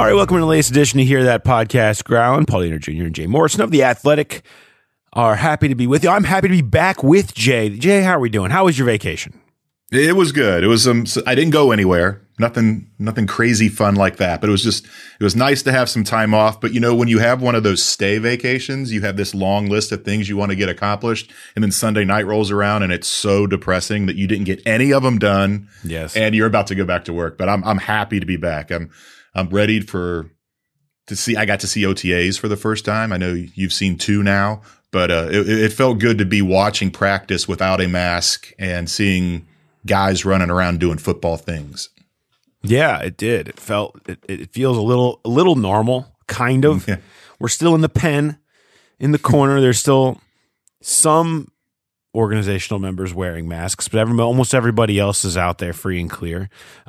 All right, welcome to the latest edition of Hear That Podcast. Growling, Paul Dehner Jr. and Jay Morrison of The Athletic are happy to be with you. I'm happy to be back with Jay. Jay, how are we doing? How was your vacation? It was good. It was I didn't go anywhere. Nothing crazy fun like that. But it was nice to have some time off. But you know, when you have one of those stay vacations, you have this long list of things you want to get accomplished, and then Sunday night rolls around and it's so depressing that you didn't get any of them done. Yes. And you're about to go back to work. But I'm happy to be back. I'm ready to see. I got to see OTAs for the first time. I know you've seen two now, but it felt good to be watching practice without a mask and seeing guys running around doing football things. Yeah, it did. It feels a little normal, kind of. Yeah. We're still in the pen, in the corner. There's still some organizational members wearing masks, but almost everybody else is out there free and clear.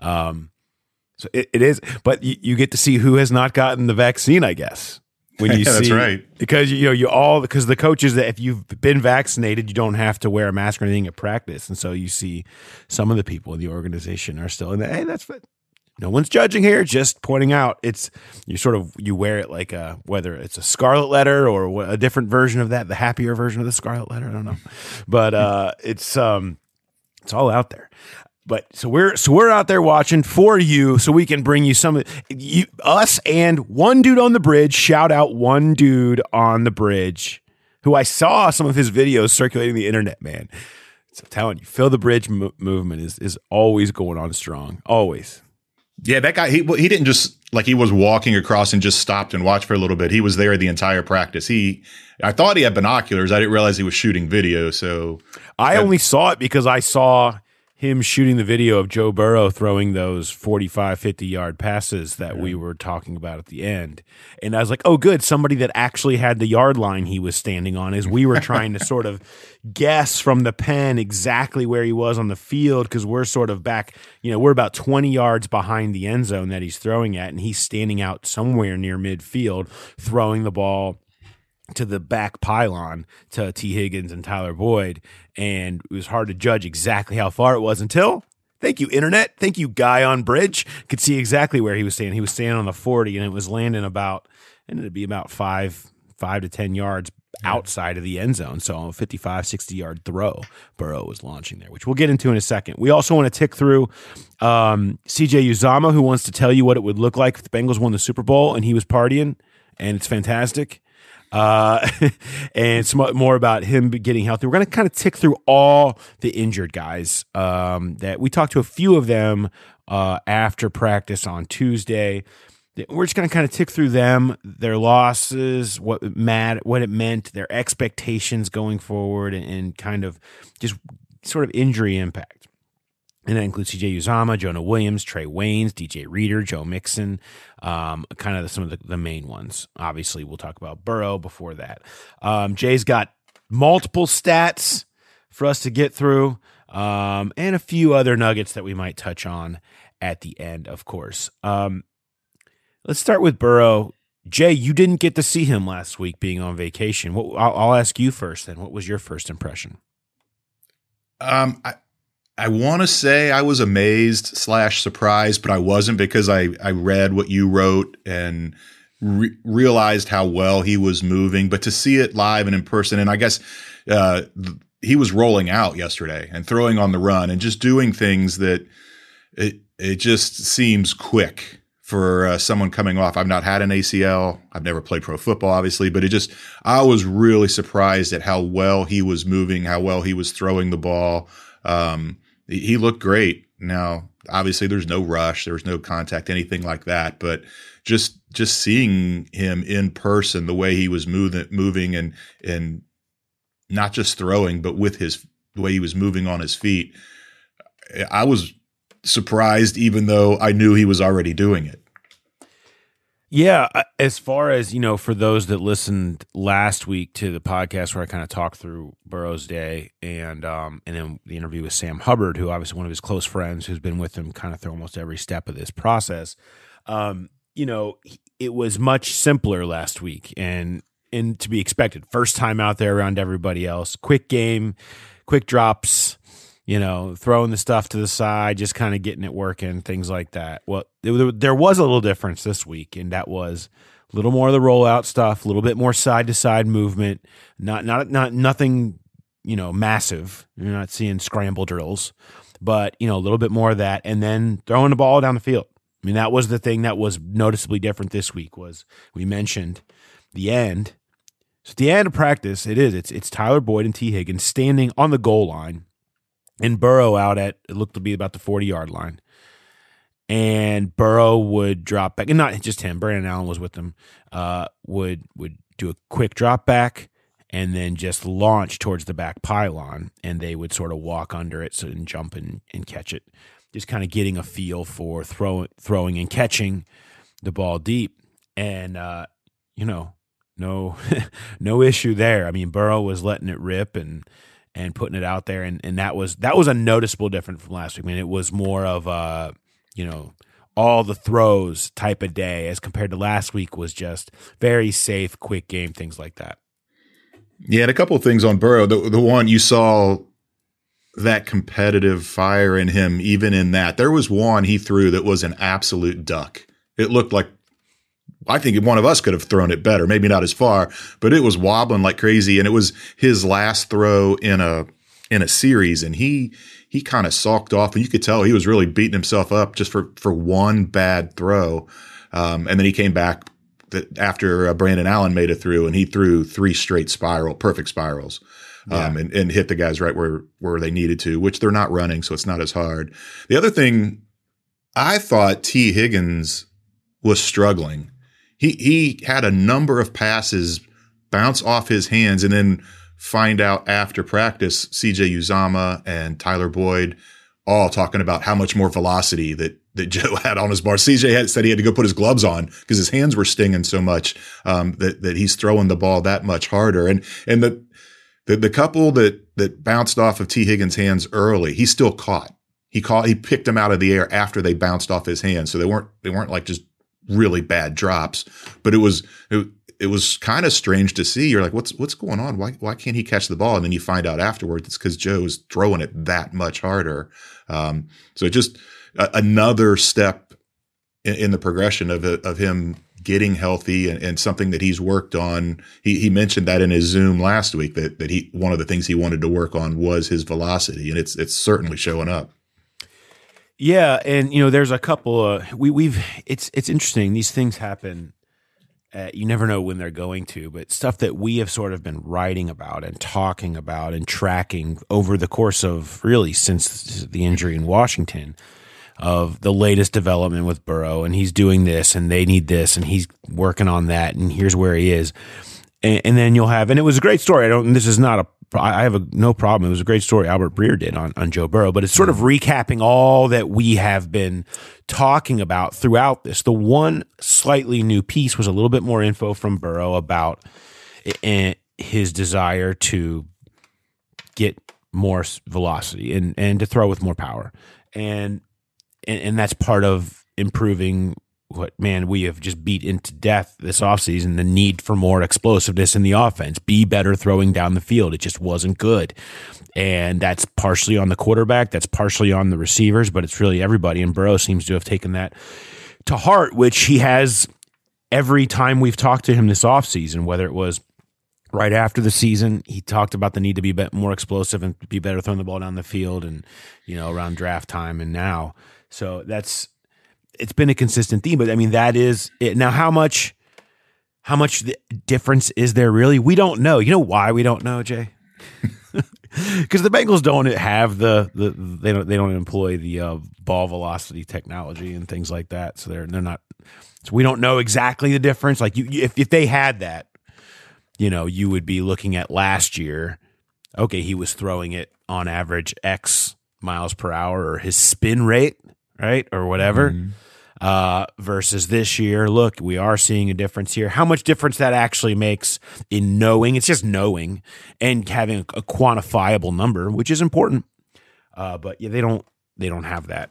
So it is, but you get to see who has not gotten the vaccine, I guess. When you see, that's right. Because because the coaches, that if you've been vaccinated, you don't have to wear a mask or anything at practice, and so you see some of the people in the organization are still in that. Hey, that's no one's judging here, just pointing out you wear it like whether it's a scarlet letter or a different version of that, the happier version of the scarlet letter. I don't know, but it's all out there. But so we're out there watching for you, so we can bring you us and one dude on the bridge. Shout out one dude on the bridge who I saw some of his videos circulating the internet. Man, so I'm telling you, Phil the Bridge movement is always going on strong, always. Yeah, that guy. He didn't just he was walking across and just stopped and watched for a little bit. He was there the entire practice. I thought he had binoculars. I didn't realize he was shooting video. So I only saw it because I saw him shooting the video of Joe Burrow throwing those 45, 50-yard passes that we were talking about at the end. And I was like, oh, good, somebody that actually had the yard line he was standing on, as we were trying to sort of guess from the pen exactly where he was on the field, because we're sort of back, we're about 20 yards behind the end zone that he's throwing at, and he's standing out somewhere near midfield throwing the ball to the back pylon to T. Higgins and Tyler Boyd, and it was hard to judge exactly how far it was until, thank you, internet, thank you, guy on bridge, could see exactly where he was standing. He was standing on the 40, and it was landing ended up being about 5 to 10 yards outside of the end zone. So a 55, 60-yard throw Burrow was launching there, which we'll get into in a second. We also want to tick through CJ Uzomah, who wants to tell you what it would look like if the Bengals won the Super Bowl and he was partying, and it's fantastic. And some more about him getting healthy. We're going to kind of tick through all the injured guys that we talked to a few of them after practice on Tuesday. We're just going to kind of tick through them, their losses, what it meant, their expectations going forward, and kind of just sort of injury impact. And that includes C.J. Uzomah, Jonah Williams, Trey Waynes, DJ Reader, Joe Mixon, kind of some of the main ones. Obviously, we'll talk about Burrow before that. Jay's got multiple stats for us to get through, and a few other nuggets that we might touch on at the end, of course. Let's start with Burrow. Jay, you didn't get to see him last week being on vacation. I'll ask you first then. What was your first impression? I want to say I was amazed / surprised, but I wasn't, because I read what you wrote and realized how well he was moving. But to see it live and in person, and I guess he was rolling out yesterday and throwing on the run and just doing things that it just seems quick for someone coming off. I've not had an ACL. I've never played pro football, obviously, but I was really surprised at how well he was moving, how well he was throwing the ball. He looked great. Now, obviously, there's no rush, there's no contact, anything like that. But just seeing him in person, the way he was moving and not just throwing, but with the way he was moving on his feet, I was surprised, even though I knew he was already doing it. Yeah, as far as, for those that listened last week to the podcast where I kind of talked through Burrow's day and then the interview with Sam Hubbard, who obviously one of his close friends who's been with him kind of through almost every step of this process, it was much simpler last week and to be expected. First time out there around everybody else. Quick game, quick drops, throwing the stuff to the side, just kind of getting it working, things like that. Well, there was a little difference this week, and that was a little more of the rollout stuff, a little bit more side to side movement, not nothing, massive. You're not seeing scramble drills, but a little bit more of that, and then throwing the ball down the field. I mean, that was the thing that was noticeably different this week. Was we mentioned the end. So at the end of practice, it's Tyler Boyd and T. Higgins standing on the goal line, and Burrow out at, it looked to be about the 40-yard line. And Burrow would drop back, and not just him, Brandon Allen was with them, would do a quick drop back and then just launch towards the back pylon, and they would sort of walk under it and jump and catch it. Just kind of getting a feel for throwing and catching the ball deep. And, no no issue there. I mean, Burrow was letting it rip and putting it out there, and that was a noticeable difference from last week. I mean, it was more of a, all the throws type of day as compared to last week was just very safe, quick game, things like that. Yeah, and a couple of things on Burrow. The one you saw that competitive fire in him, even in that. There was one he threw that was an absolute duck. It looked like, I think one of us could have thrown it better, maybe not as far, but it was wobbling like crazy, and it was his last throw in a series, and he kind of sulked off, and you could tell he was really beating himself up just for one bad throw. And then he came back after Brandon Allen made it through, and he threw 3 straight perfect spirals. And hit the guys right where they needed to, which they're not running, so it's not as hard. The other thing, I thought T. Higgins was struggling. He had a number of passes bounce off his hands, and then find out after practice, CJ Uzama and Tyler Boyd all talking about how much more velocity that Joe had on his bar. CJ said he had to go put his gloves on because his hands were stinging so much that he's throwing the ball that much harder. And the couple that bounced off of T. Higgins' hands early, he still caught. He picked them out of the air after they bounced off his hands. So they weren't like just really bad drops, but it was kind of strange to see. You're like, what's going on? Why can't he catch the ball? And then you find out afterwards it's because Joe's throwing it that much harder. So just another step in the progression of him getting healthy and something that he's worked on. He mentioned that in his Zoom last week that one of the things he wanted to work on was his velocity, and it's certainly showing up. Yeah, and there's a couple it's interesting. These things happen. You never know when they're going to, but stuff that we have sort of been writing about and talking about and tracking over the course of really since the injury in Washington, of the latest development with Burrow, and he's doing this and they need this and he's working on that and here's where he is. And then you'll have, and it was a great story. I have no problem. It was a great story Albert Breer did on Joe Burrow, but it's sort of recapping all that we have been talking about throughout this. The one slightly new piece was a little bit more info from Burrow about his desire to get more velocity and to throw with more power. And that's part of improving what, we have just beat into death this offseason, the need for more explosiveness in the offense, be better throwing down the field. It just wasn't good. And that's partially on the quarterback, that's partially on the receivers, but it's really everybody. And Burrow seems to have taken that to heart, which he has every time we've talked to him this offseason, whether it was right after the season, he talked about the need to be more explosive and be better throwing the ball down the field, and around draft time and now. So it's been a consistent theme, but that is it. Now, how much difference is there really? We don't know. You know why we don't know, Jay? Because the Bengals don't have they don't employ the ball velocity technology and things like that. So they're not. So we don't know exactly the difference. Like if they had that, you would be looking at last year. Okay, he was throwing it on average X miles per hour, or his spin rate, right, or whatever. Mm-hmm. Versus this year, look, we are seeing a difference here. How much difference that actually makes in knowing, it's just knowing and having a quantifiable number, which is important. But yeah, they don't have that.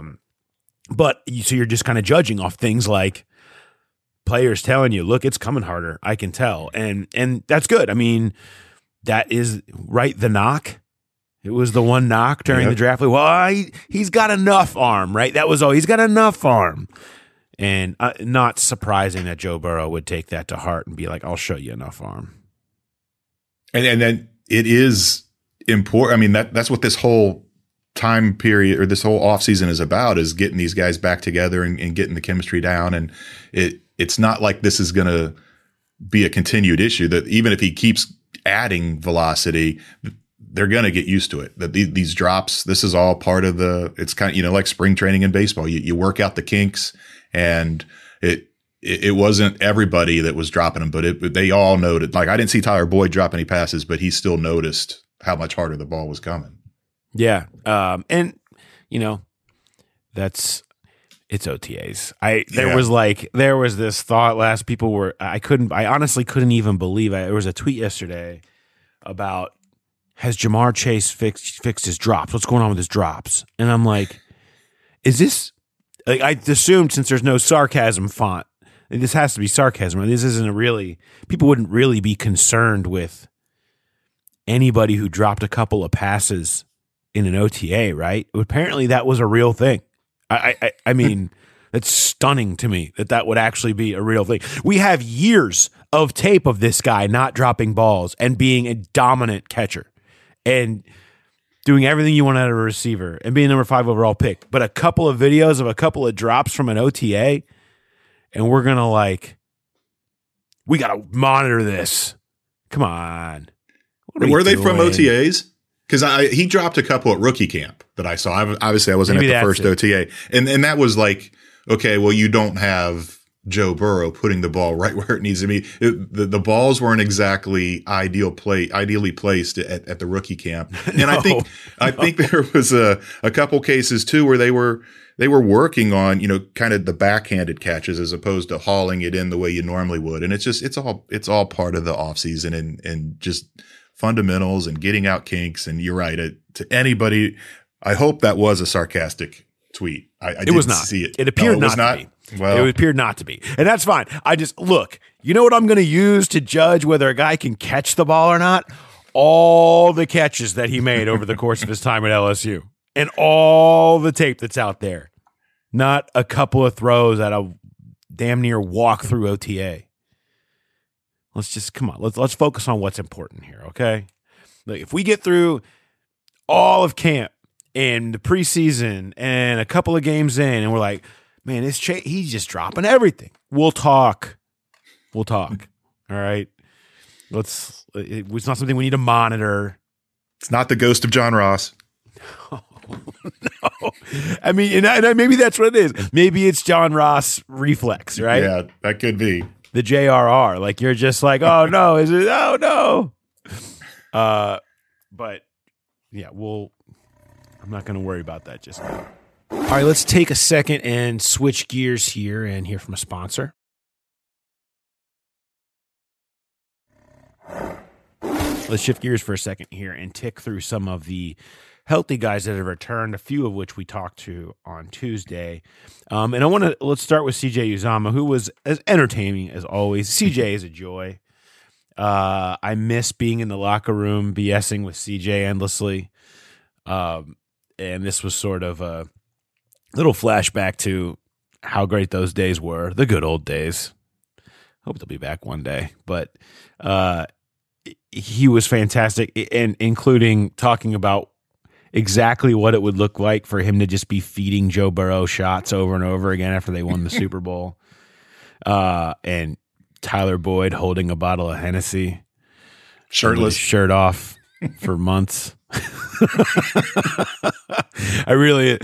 So you're just kind of judging off things like players telling you, look, it's coming harder. I can tell. And that's good. That is right. The knock It was the one knock during the draft. Well, he's got enough arm, right? That was all. He's got enough arm. And not surprising that Joe Burrow would take that to heart and be like, I'll show you enough arm. And then it is important. I mean, that's what this whole time period or this whole offseason is about, is getting these guys back together and getting the chemistry down. And it's not like this is going to be a continued issue, that even if he keeps adding velocity, they're going to get used to it. That these drops, this is all part of it's kind of, like spring training in baseball. You work out the kinks, and it wasn't everybody that was dropping them, but they all noted. Like, I didn't see Tyler Boyd drop any passes, but he still noticed how much harder the ball was coming. Yeah. And it's OTAs. There was this thought last people were, I honestly couldn't even believe it. There was a tweet yesterday about, has Jamar Chase fixed his drops? What's going on with his drops? And I'm like, is this, like, I assumed since there's no sarcasm font, this has to be sarcasm. This isn't people wouldn't really be concerned with anybody who dropped a couple of passes in an OTA, right? Apparently that was a real thing. I mean, it's stunning to me that would actually be a real thing. We have years of tape of this guy not dropping balls and being a dominant catcher and doing everything you want out of a receiver and being number 5 overall pick. But a couple of videos of a couple of drops from an OTA, and we're going to we got to monitor this. Come on. Were they from OTAs? Because he dropped a couple at rookie camp that I saw. Obviously, I wasn't at the first OTA. And that was like, okay, well, you don't have Joe Burrow putting the ball right where it needs to be. The balls weren't exactly ideally placed at the rookie camp. And I think there was a couple cases too where they were working on, kind of the backhanded catches as opposed to hauling it in the way you normally would. And it's all part of the offseason and just fundamentals and getting out kinks. And you're right, to anybody, I hope that was a sarcastic tweet. I didn't see it. It appeared not to be. Well, it appeared not to be. And that's fine. Look, you know what I'm going to use to judge whether a guy can catch the ball or not? All the catches that he made over the course of his time at LSU and all the tape that's out there. Not a couple of throws at a damn near walk through OTA. Let's focus on what's important here, okay? Like, if we get through all of camp and the preseason and a couple of games in, and we're like, man, he's just dropping everything. We'll talk. All right. It's not something we need to monitor. It's not the ghost of John Ross. No. I mean, and maybe that's what it is. Maybe it's John Ross reflex, right? Yeah, that could be. The JRR. Like, you're just like, oh no, is it? Oh no. But yeah, I'm not going to worry about that just now. All right, let's take a second and switch gears here and hear from a sponsor. Let's shift gears for a second here and tick through some of the healthy guys that have returned, a few of which we talked to on Tuesday. And let's start with CJ Uzomah, who was as entertaining as always. CJ is a joy. I miss being in the locker room, BSing with CJ endlessly. And this was sort of a little flashback to how great those days were, the good old days. Hope they'll be back one day. But he was fantastic, and including talking about exactly what it would look like for him to just be feeding Joe Burrow shots over and over again after they won the Super Bowl. And Tyler Boyd holding a bottle of Hennessy, shirtless, shirt off for months. I really,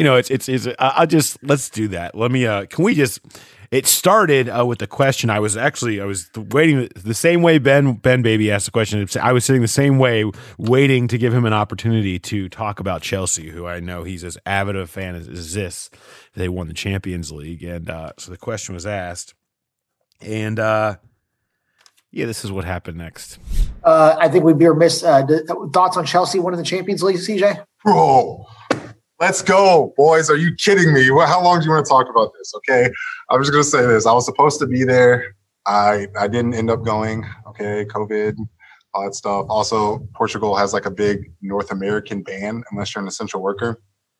let's do that. Let me, can we just, it started with the question. I was waiting the same way Ben Baby asked the question. I was sitting the same way, waiting to give him an opportunity to talk about Chelsea, who I know he's as avid a fan as this. They won the Champions League. And so the question was asked. And this is what happened next. I think we'd be remiss. Thoughts on Chelsea winning the Champions League, CJ? Bro, let's go, boys. Are you kidding me? How long do you want to talk about this? Okay, I'm just going to say this. I was supposed to be there. I didn't end up going. Okay, COVID, all that stuff. Also, Portugal has like a big North American ban unless you're an essential worker,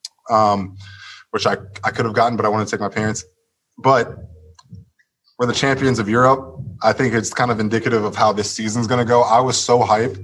which I could have gotten, but I wanted to take my parents. But we're the champions of Europe. I think it's kind of indicative of how this season's going to go. I was so hyped.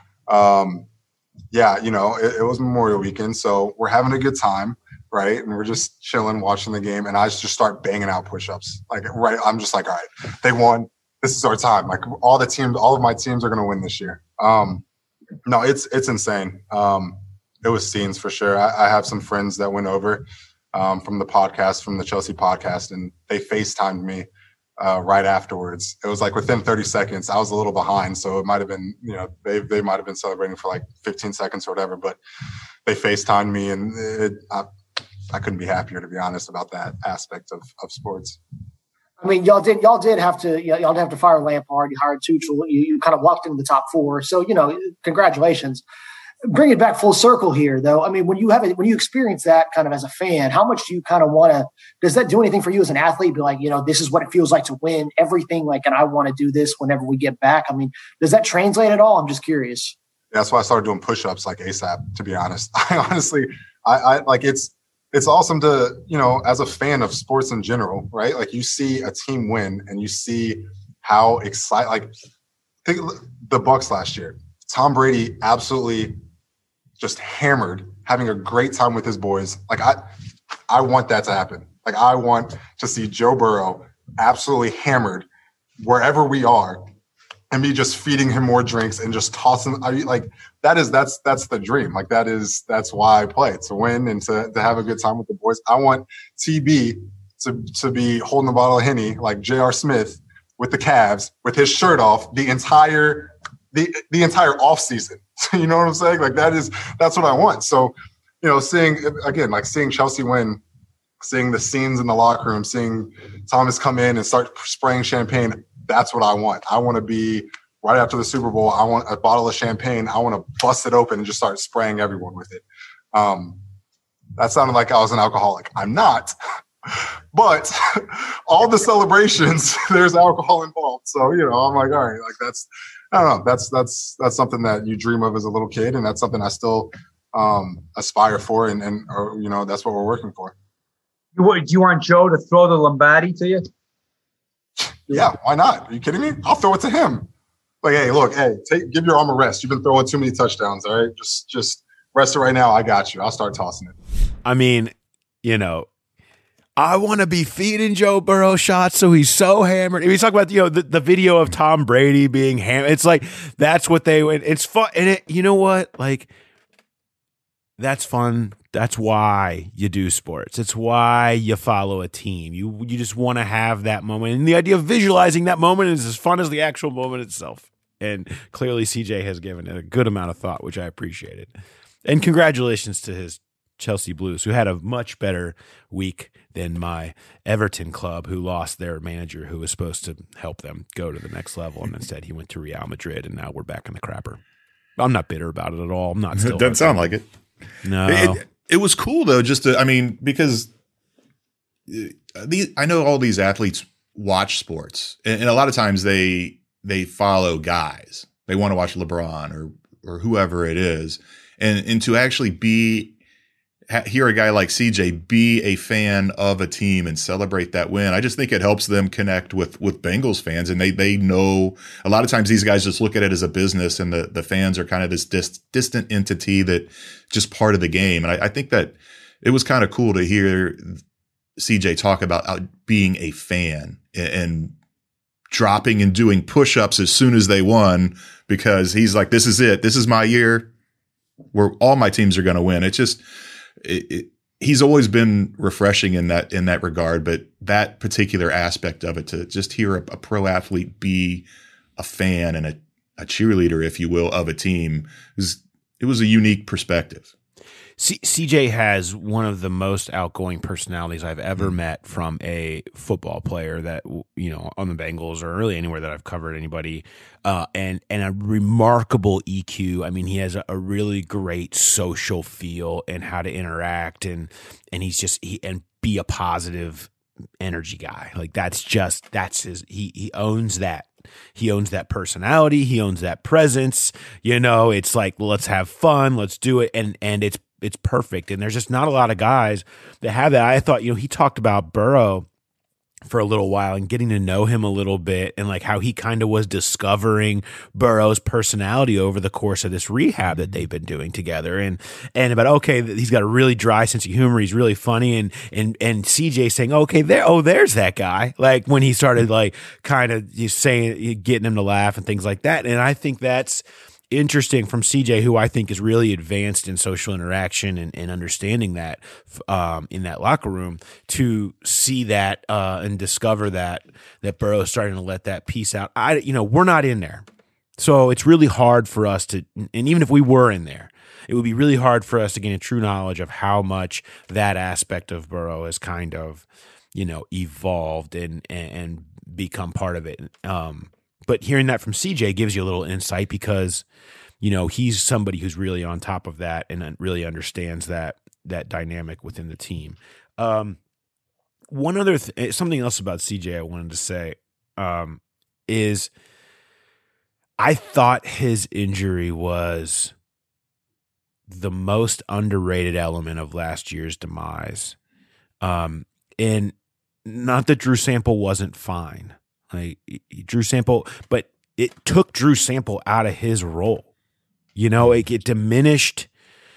Yeah, it was Memorial Weekend, so we're having a good time, right? And we're just chilling, watching the game, and I just start banging out push-ups. Right, I'm just like, all right, they won. This is our time. Like all of my teams are going to win this year. No, it's insane. It was scenes for sure. I have some friends that went over from the Chelsea podcast, and they FaceTimed me right afterwards. It was like within 30 seconds. I was a little behind, so it might have been, they might have been celebrating for like 15 seconds or whatever, but they FaceTimed me, and I couldn't be happier, to be honest, about that aspect of sports. I mean, y'all did have to fire Lampard. You hired Tuchel. You kind of walked into the top four. So, congratulations. Bring it back full circle here, though. I mean, when you experience that kind of as a fan, how much do you kind of want to? Does that do anything for you as an athlete? Be like, this is what it feels like to win everything. Like, and I want to do this whenever we get back. I mean, does that translate at all? I'm just curious. That's why I started doing push-ups like ASAP. To be honest, I like it's awesome to, as a fan of sports in general, right? Like you see a team win and you see how excited, like think the Bucks last year, Tom Brady absolutely just hammered, having a great time with his boys. Like I want that to happen. Like I want to see Joe Burrow absolutely hammered wherever we are and me just feeding him more drinks and just tossing. That's the dream. Like that's why I play, to win and to have a good time with the boys. I want TB to be holding a bottle of Henny like J.R. Smith with the Cavs with his shirt off the entire off season. You know what I'm saying? Like that's what I want. So, seeing Chelsea win, seeing the scenes in the locker room, seeing Thomas come in and start spraying champagne. That's what I want. I want to be right after the Super Bowl. I want a bottle of champagne. I want to bust it open and just start spraying everyone with it. That sounded like I was an alcoholic. I'm not, but all the celebrations, there's alcohol involved. So, I'm like, all right, like I don't know. That's something that you dream of as a little kid. And that's something I still aspire for. And that's what we're working for. Do you want Joe to throw the Lombardi to you? Yeah, why not? Are you kidding me? I'll throw it to him. Like, hey, look, give your arm a rest. You've been throwing too many touchdowns, all right? Just rest it right now. I got you. I'll start tossing it. I mean, I want to be feeding Joe Burrow shots so he's so hammered. If you talk about, the video of Tom Brady being hammered, it's like that's what they went. It's fun. And you know what? Like, that's fun. That's why you do sports. It's why you follow a team. You just want to have that moment. And the idea of visualizing that moment is as fun as the actual moment itself. And clearly CJ has given it a good amount of thought, which I appreciated. And congratulations to his Chelsea Blues, who had a much better week than my Everton club, who lost their manager who was supposed to help them go to the next level. And instead he went to Real Madrid, and now we're back in the crapper. I'm not bitter about it at all. I'm not still. It doesn't sound like it. No. It was cool though, because I know all these athletes watch sports, and a lot of times they follow guys. They want to watch LeBron or whoever it is, and to actually hear a guy like CJ be a fan of a team and celebrate that win. I just think it helps them connect with Bengals fans, and they know a lot of times these guys just look at it as a business, and the fans are kind of this distant entity that just part of the game. And I think that it was kind of cool to hear CJ talk about being a fan and dropping and doing push-ups as soon as they won, because he's like, this is it. This is my year where all my teams are going to win. It's just, he's always been refreshing in that regard, but that particular aspect of it, to just hear a pro athlete be a fan and a cheerleader, if you will, of a team, it was a unique perspective. CJ has one of the most outgoing personalities I've ever met from a football player that, on the Bengals or really anywhere that I've covered anybody, and a remarkable EQ. I mean, he has a really great social feel and how to interact, and he's just and be a positive energy guy. Like that's his, he owns that. He owns that personality. He owns that presence. It's like, let's have fun. Let's do it. And it's perfect. And there's just not a lot of guys that have that. I thought, he talked about Burrow for a little while and getting to know him a little bit, and like how he kind of was discovering Burrow's personality over the course of this rehab that they've been doing together, and about, okay, he's got a really dry sense of humor, he's really funny, and CJ saying, okay, there's that guy, like when he started like kind of saying, getting him to laugh and things like that. And I think that's interesting from CJ, who I think is really advanced in social interaction and understanding that in that locker room, to see that and discover that Burrow is starting to let that piece out. We're not in there, so it's really hard for us to, and even if we were in there, it would be really hard for us to gain a true knowledge of how much that aspect of Burrow has kind of, evolved and become part of it. But hearing that from CJ gives you a little insight, because, he's somebody who's really on top of that and really understands that dynamic within the team. One other something else about CJ I wanted to say is I thought his injury was the most underrated element of last year's demise. And not that Drew Sample wasn't fine. Like Drew Sample, but it took Drew Sample out of his role. It diminished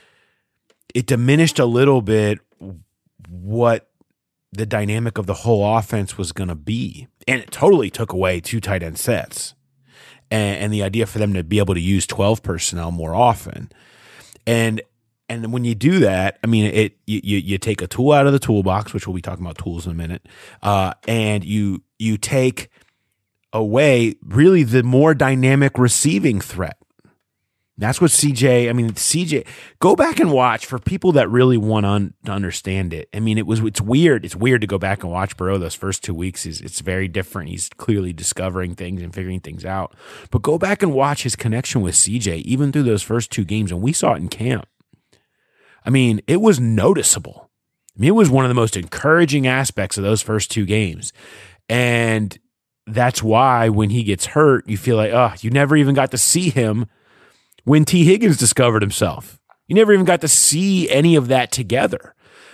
a little bit what the dynamic of the whole offense was going to be. And it totally took away 2 tight end sets and the idea for them to be able to use 12 personnel more often. And when you do that, I mean, you take a tool out of the toolbox, which we'll be talking about tools in a minute, and you take away really the more dynamic receiving threat. That's what CJ, go back and watch for people that really want to understand it. I mean, it's weird. It's weird to go back and watch Burrow those first 2 weeks. It's very different. He's clearly discovering things and figuring things out. But go back and watch his connection with CJ, even through those first 2 games. And we saw it in camp. I mean, it was noticeable. I mean, it was one of the most encouraging aspects of those first 2 games. And that's why when he gets hurt, you feel like, you never even got to see him when T. Higgins discovered himself. You never even got to see any of that together.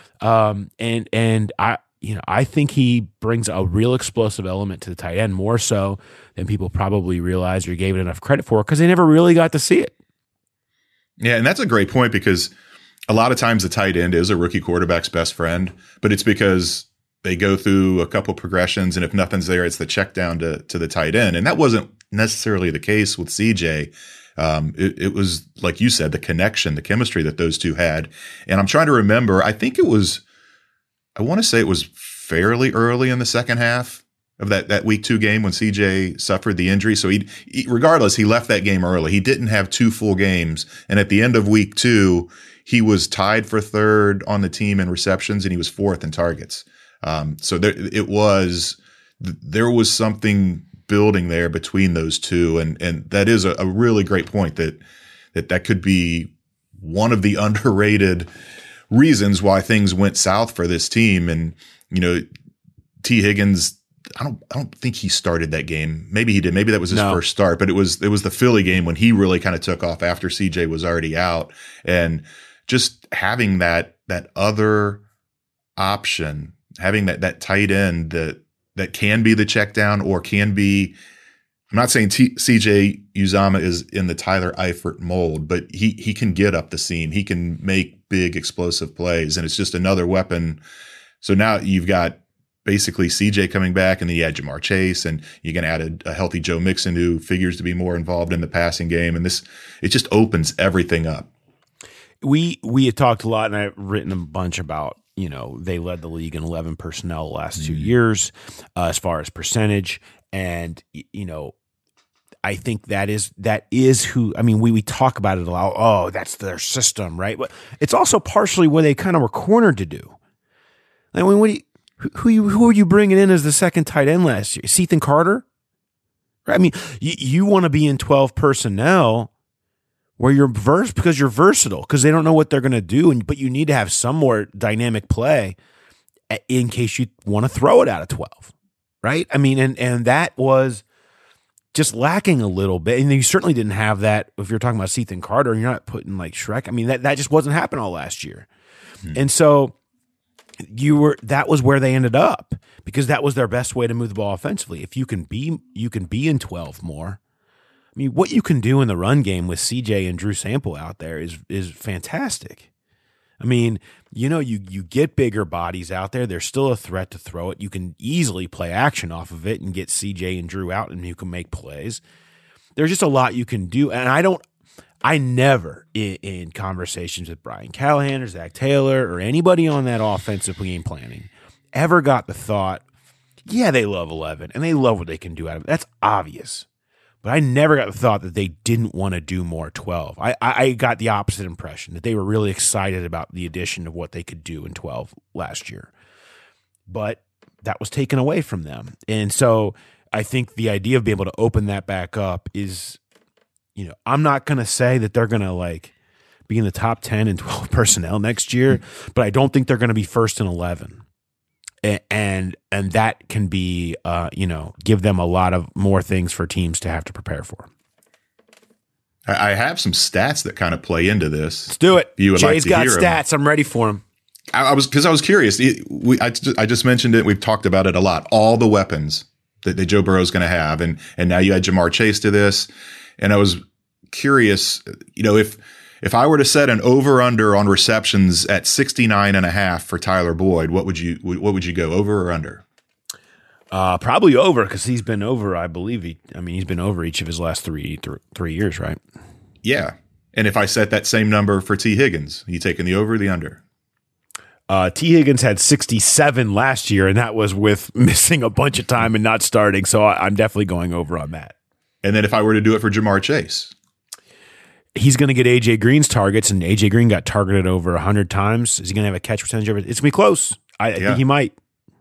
And I think he brings a real explosive element to the tight end, more so than people probably realized or gave it enough credit for, because they never really got to see it. Yeah, and that's a great point, because a lot of times the tight end is a rookie quarterback's best friend, but it's because they go through a couple progressions, and if nothing's there, it's the check down to the tight end. And that wasn't necessarily the case with CJ. It was, like you said, the connection, the chemistry that those two had. And I'm trying to remember, I want to say it was fairly early in the second half of that week 2 game when CJ suffered the injury. So regardless, he left that game early. He didn't have 2 full games. And at the end of week 2, he was tied for 3rd on the team in receptions, and he was 4th in targets. So there was something building there between those two. And that is a really great point, that could be one of the underrated reasons why things went south for this team. And, T. Higgins, I don't think he started that game. Maybe he did. Maybe that was his first start, but it was the Philly game when he really kind of took off after CJ was already out. And just having that other option, having that tight end that can be the check down or can be, I'm not saying CJ Uzomah is in the Tyler Eifert mold, but he can get up the seam. He can make big explosive plays, and it's just another weapon. So now you've got basically CJ coming back, and then you add Jamar Chase, and you're going to add a healthy Joe Mixon who figures to be more involved in the passing game. And it just opens everything up. We had talked a lot, and I've written a bunch about, they led the league in 11 personnel the last 2 years as far as percentage. And, I think that is who, I mean, we talk about it a lot. Oh, that's their system, right? But it's also partially what they kind of were cornered to do. I mean, who are you bringing in as the second tight end last year? Ethan Carter? Right? I mean, you want to be in 12 personnel where you're because you're versatile, because they don't know what they're going to do, but you need to have some more dynamic play in case you want to throw it out of 12, right? I mean, and that was just lacking a little bit. And you certainly didn't have that if you're talking about Ethan Carter and you're not putting like Shrek. I mean, that just wasn't happening all last year. And so that was where they ended up because that was their best way to move the ball offensively. If you can be in 12 more. I mean, what you can do in the run game with CJ and Drew Sample out there is fantastic. I mean, you get bigger bodies out there. There's still a threat to throw it. You can easily play action off of it and get CJ and Drew out and you can make plays. There's just a lot you can do. And I never in conversations with Brian Callahan or Zach Taylor or anybody on that offensive game planning ever got the thought, yeah, they love 11 and they love what they can do out of it. That's obvious. But I never got the thought that they didn't want to do more 12. I got the opposite impression, that they were really excited about the addition of what they could do in 12 last year. But that was taken away from them. And so I think the idea of being able to open that back up is, I'm not going to say that they're going to like be in the top 10 and 12 personnel next year, but I don't think they're going to be first and 11. And that can be, give them a lot of more things for teams to have to prepare for. I have some stats that kind of play into this. Let's do it. You would Jay's like to got hear stats. I'm ready for them. I was curious. I just mentioned it. We've talked about it a lot. All the weapons that Joe Burrow is going to have, and now you add Jamar Chase to this. And I was curious, if I were to set an over under on receptions at 69.5 for Tyler Boyd, what would you go, over or under? Probably over, because he's been over. I believe he's been over each of his last three years, right? Yeah. And if I set that same number for T. Higgins, you taking the over or the under? T. Higgins had 67 last year, and that was with missing a bunch of time and not starting. So I'm definitely going over on that. And then if I were to do it for Jamar Chase, he's going to get A.J. Green's targets, and A.J. Green got targeted over 100 times. Is he going to have a catch percentage over it? It's going to be close. I think he might.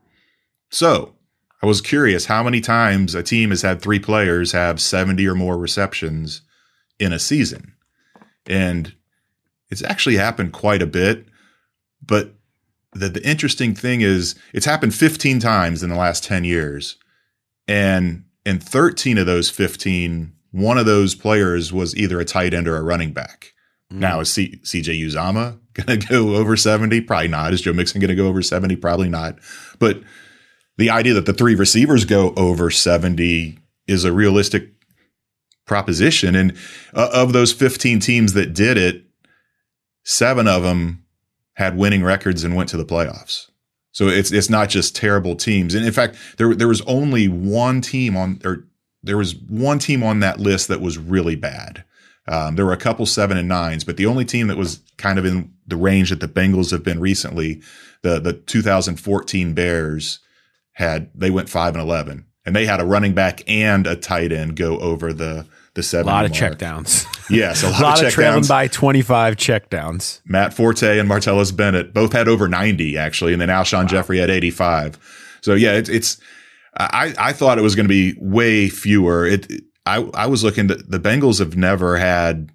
So I was curious how many times a team has had 3 players have 70 or more receptions in a season. And it's actually happened quite a bit. But the interesting thing is it's happened 15 times in the last 10 years. And in 13 of those 15, one of those players was either a tight end or a running back. Now, is CJ Uzomah going to go over 70? Probably not. Is Joe Mixon going to go over 70? Probably not. But the idea that the 3 receivers go over 70 is a realistic proposition. And of those 15 teams that did it, 7 of them had winning records and went to the playoffs. So it's not just terrible teams. And in fact, there was only one team on that list that was really bad. There were a couple 7 and 9s, but the only team that was kind of in the range that the Bengals have been recently, the 2014 Bears they went 5-11, and they had a running back and a tight end go over the 70 A lot of mark. Checkdowns. Yes, a lot of checkdowns. Trailing by 25 checkdowns. Matt Forte and Martellus Bennett both had over 90 actually, and then Alshon Jeffrey had 85. So yeah, I thought it was going to be way fewer. I was looking at the Bengals have never had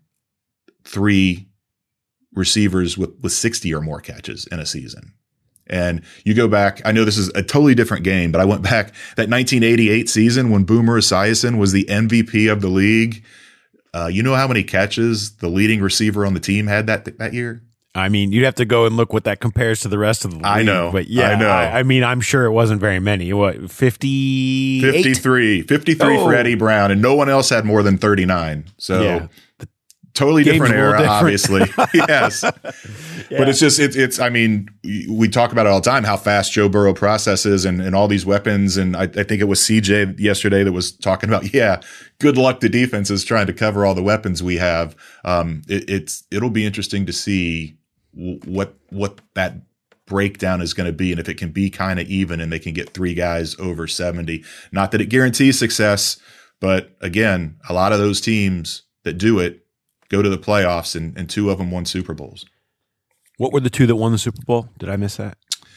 3 receivers with 60 or more catches in a season. And you go back, I know this is a totally different game, but I went back that 1988 season when Boomer Esiason was the MVP of the league. You know how many catches the leading receiver on the team had that year? I mean, you'd have to go and look what that compares to the rest of the league. I know. But yeah, I know. I mean, I'm sure it wasn't very many. What, 58? 53 for Eddie Brown, and no one else had more than 39. So yeah. Totally different era, different. Obviously. Yes. Yeah. But it's, I mean, we talk about it all the time, how fast Joe Burrow processes and all these weapons. And I think it was CJ yesterday that was talking about, good luck to defenses trying to cover all the weapons we have. It'll be interesting to see what that breakdown is going to be, and if it can be kind of even and they can get 3 guys over 70. Not that it guarantees success, but again, a lot of those teams that do it go to the playoffs, and 2 of them won Super Bowls. What were the 2 that won the Super Bowl? Did I miss that?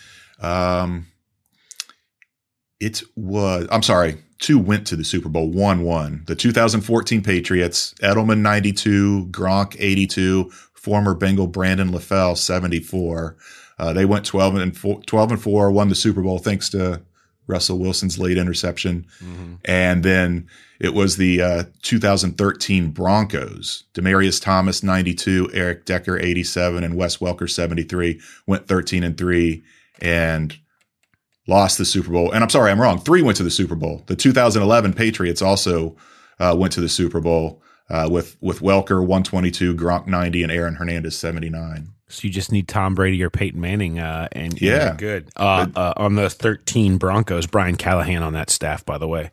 It was, I'm sorry, 2 went to the Super Bowl, 1 won. The 2014 Patriots, Edelman 92, Gronk 82, former Bengal Brandon LaFell 74. They went 12-4, won the Super Bowl thanks to Russell Wilson's late interception. And then it was the 2013 Broncos. Demaryius Thomas, 92, Eric Decker, 87, and Wes Welker, 73, went 13-3 and lost the Super Bowl. And I'm sorry, I'm wrong. 3 went to the Super Bowl. The 2011 Patriots also went to the Super Bowl with Welker, 122, Gronk, 90, and Aaron Hernandez, 79. So you just need Tom Brady or Peyton Manning, and Yeah. you're good. On the 13 Broncos, Brian Callahan on that staff, by the way.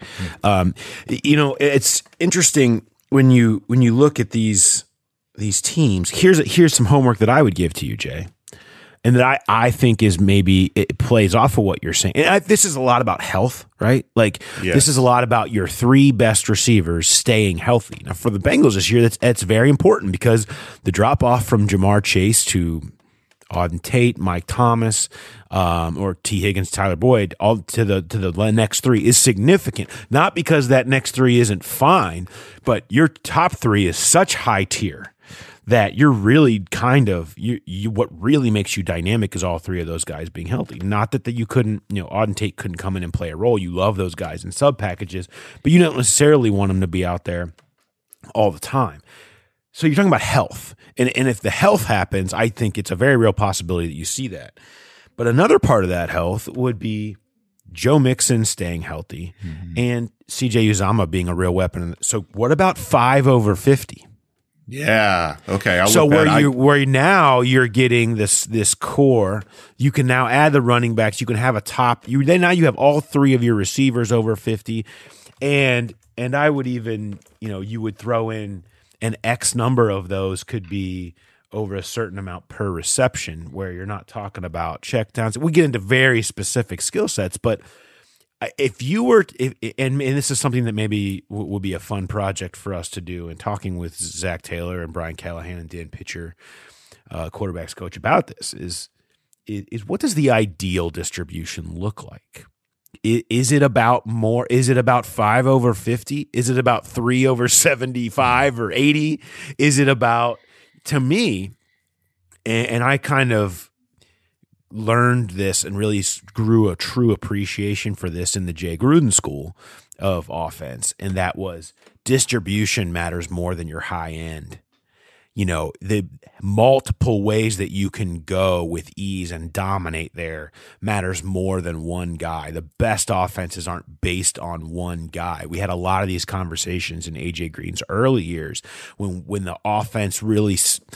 It's interesting when you look at these teams. Here's some homework that I would give to you, Jay, and that I think is maybe it plays off of what you're saying. And this is a lot about health, right? Like This is a lot about your 3 best receivers staying healthy. Now for the Bengals this year, that's very important because the drop off from Jamar Chase to Auden Tate, Mike Thomas, or T. Higgins, Tyler Boyd, all to the next 3 is significant. Not because that next 3 isn't fine, but your top 3 is such high tier that you're really kind of you what really makes you dynamic is all 3 of those guys being healthy. Not that you couldn't, Auden Tate couldn't come in and play a role. You love those guys in sub packages, but you don't necessarily want them to be out there all the time. So you're talking about health. And if the health happens, I think it's a very real possibility that you see that. But another part of that health would be Joe Mixon staying healthy and CJ Uzomah being a real weapon. So what about 5 over 50? Yeah. Okay. So where now you're getting this core, you can now add the running backs. You can have a top. Now you have all 3 of your receivers over 50, and I would even you would throw in an X number of those could be over a certain amount per reception, where you're not talking about checkdowns. We get into very specific skill sets, but if you were, and this is something that maybe will be a fun project for us to do, and talking with Zach Taylor and Brian Callahan and Dan Pitcher, quarterbacks coach, about this is what does the ideal distribution look like? Is it about more? Is it about 5 over 50? Is it about 3 over 75 or 80? Is it about, to me, and I kind of learned this and really grew a true appreciation for this in the Jay Gruden school of offense, and that was distribution matters more than your high end. The multiple ways that you can go with ease and dominate there matters more than one guy. The best offenses aren't based on one guy. We had a lot of these conversations in AJ Green's early years when the offense really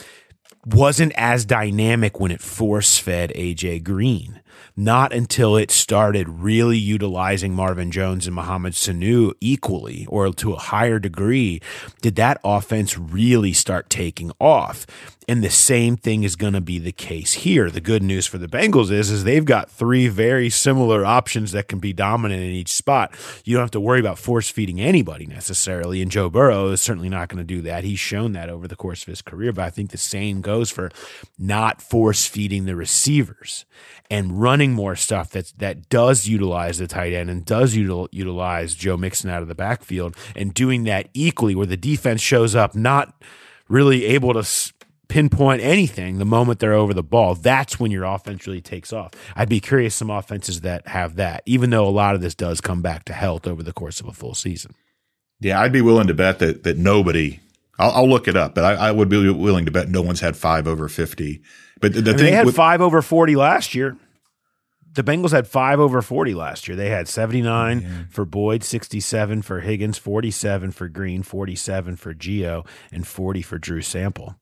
wasn't as dynamic when it force-fed A.J. Green. Not until it started really utilizing Marvin Jones and Mohamed Sanu equally or to a higher degree did that offense really start taking off. And the same thing is going to be the case here. The good news for the Bengals is they've got 3 very similar options that can be dominant in each spot. You don't have to worry about force-feeding anybody necessarily, and Joe Burrow is certainly not going to do that. He's shown that over the course of his career, but I think the same goes for not force-feeding the receivers and running more stuff that does utilize the tight end and does utilize Joe Mixon out of the backfield, and doing that equally where the defense shows up not really able to pinpoint anything the moment they're over the ball. That's when your offense really takes off. I'd be curious some offenses that have that, even though a lot of this does come back to health over the course of a full season. Yeah, I'd be willing to bet that nobody – I'll look it up, but I would be willing to bet no one's had 5 over 50. But they had 5 over 40 last year. The Bengals had 5 over 40 last year. They had 79 for Boyd, 67 for Higgins, 47 for Green, 47 for Gio, and 40 for Drew Sample.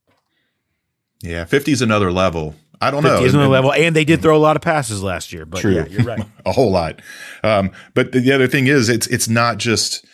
Yeah, 50 is another level. I don't know. 50 is another level, and they did throw a lot of passes last year. But True. Yeah, you're right. A whole lot. But the other thing is, it's not just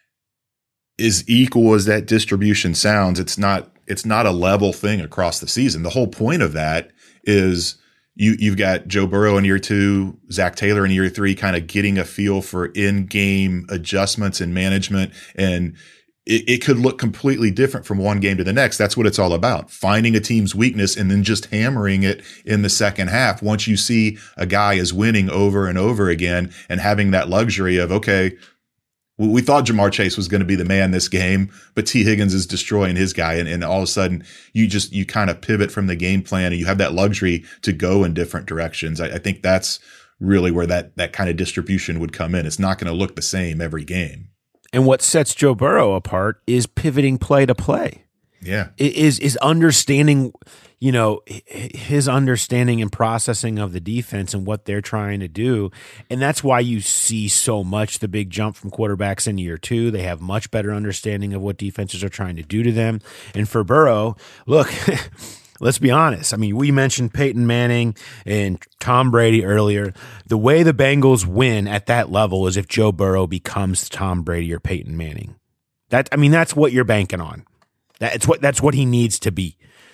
as equal as that distribution sounds. It's not a level thing across the season. The whole point of that is you've got Joe Burrow in year 2, Zach Taylor in year 3, kind of getting a feel for in-game adjustments and management, and it could look completely different from one game to the next. That's what it's all about. Finding a team's weakness and then just hammering it in the second half. Once you see a guy is winning over and over again and having that luxury of, okay, we thought Jamar Chase was going to be the man this game, but T. Higgins is destroying his guy. And all of a sudden you kind of pivot from the game plan and you have that luxury to go in different directions. I think that's really where that kind of distribution would come in. It's not going to look the same every game. And what sets Joe Burrow apart is pivoting play to play. Yeah. It is understanding, his understanding and processing of the defense and what they're trying to do. And that's why you see so much the big jump from quarterbacks in year 2. They have much better understanding of what defenses are trying to do to them. And for Burrow, look, let's be honest. I mean, we mentioned Peyton Manning and Tom Brady earlier. The way the Bengals win at that level is if Joe Burrow becomes Tom Brady or Peyton Manning. That's what you're banking on. That's what he needs to be.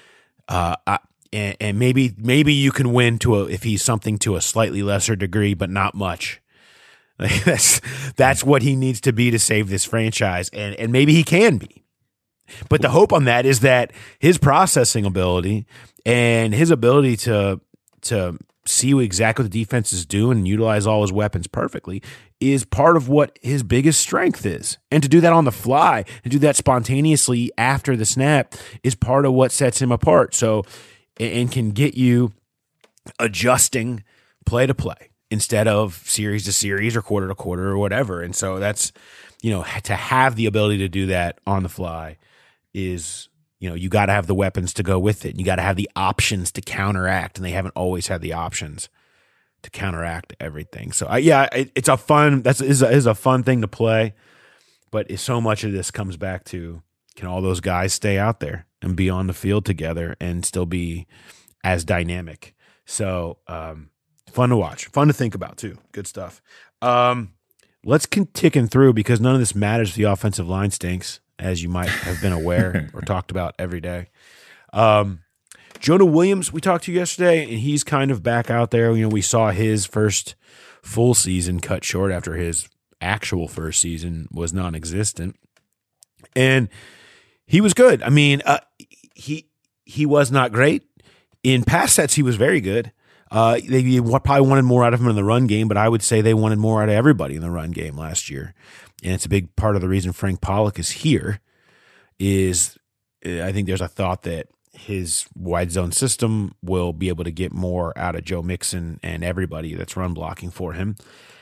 And maybe you can win if he's something to a slightly lesser degree, but not much. Like that's what he needs to be to save this franchise, and maybe he can be. But the hope on that is that his processing ability and his ability to see exactly what the defense is doing and utilize all his weapons perfectly is part of what his biggest strength is. And to do that on the fly and do that spontaneously after the snap is part of what sets him apart. So, and can get you adjusting play to play instead of series to series or quarter to quarter or whatever. And so that's, to have the ability to do that on the fly is, you got to have the weapons to go with it. You got to have the options to counteract, and they haven't always had the options to counteract everything. So it's a fun, is a fun thing to play, but so much of this comes back to, can all those guys stay out there and be on the field together and still be as dynamic? So, fun to watch, fun to think about too. Good stuff. Let's ticking through because none of this matters. The offensive line stinks, as you might have been aware or talked about every day. Jonah Williams, we talked to yesterday, and he's kind of back out there. We saw his first full season cut short after his actual first season was non-existent. And he was good. I mean, he was not great. In pass sets, he was very good. They probably wanted more out of him in the run game, but I would say they wanted more out of everybody in the run game last year. And it's a big part of the reason Frank Pollock is here is I think there's a thought that his wide zone system will be able to get more out of Joe Mixon and everybody that's run blocking for him.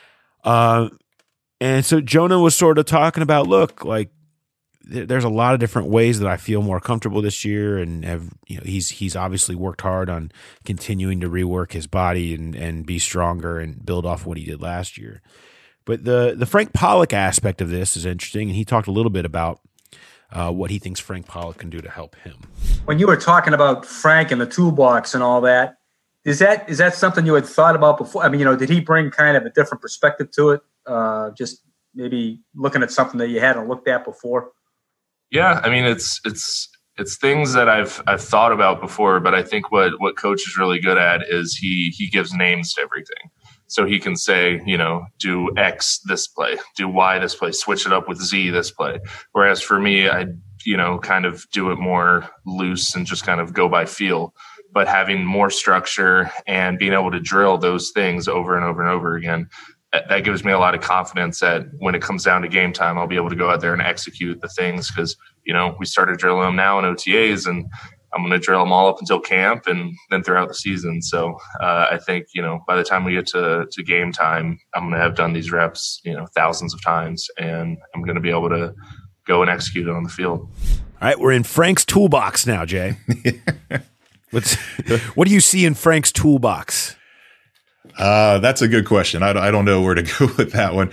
And so Jonah was sort of talking about, look, like there's a lot of different ways that I feel more comfortable this year, and he's obviously worked hard on continuing to rework his body and be stronger and build off what he did last year. But the Frank Pollock aspect of this is interesting, and he talked a little bit about what he thinks Frank Pollock can do to help him. When you were talking about Frank and the toolbox and all that, is that something you had thought about before? I mean, did he bring kind of a different perspective to it? Just maybe looking at something that you hadn't looked at before? Yeah, I mean, it's things that I've thought about before, but I think what Coach is really good at is he gives names to everything. So he can say, do X this play, do Y this play, switch it up with Z this play. Whereas for me, I, kind of do it more loose and just kind of go by feel. But having more structure and being able to drill those things over and over and over again, that gives me a lot of confidence that when it comes down to game time, I'll be able to go out there and execute the things because, we started drilling them now in OTAs, and I'm going to drill them all up until camp and then throughout the season. So I think, by the time we get to game time, I'm going to have done these reps, thousands of times, and I'm going to be able to go and execute it on the field. All right, we're in Frank's toolbox now, Jay. What do you see in Frank's toolbox? That's a good question. I don't know where to go with that one.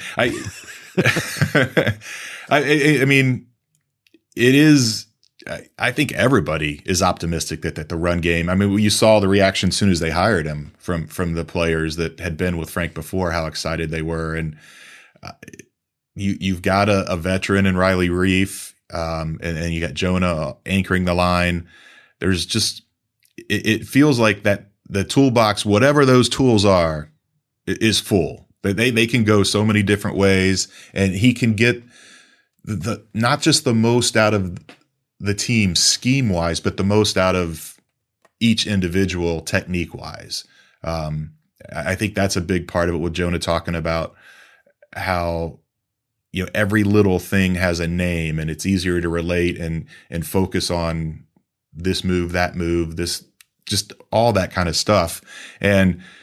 I mean, it is. I think everybody is optimistic that the run game. I mean, you saw the reaction as soon as they hired him from the players that had been with Frank before, how excited they were, and you've got a veteran in Riley Reif, and you got Jonah anchoring the line. There's just it feels like that the toolbox, whatever those tools are, is full. They can go so many different ways, and he can get the not just the most out of the team scheme wise, but the most out of each individual technique wise. I think that's a big part of it with Jonah talking about how, every little thing has a name and it's easier to relate and focus on this move, that move, this, just all that kind of stuff. And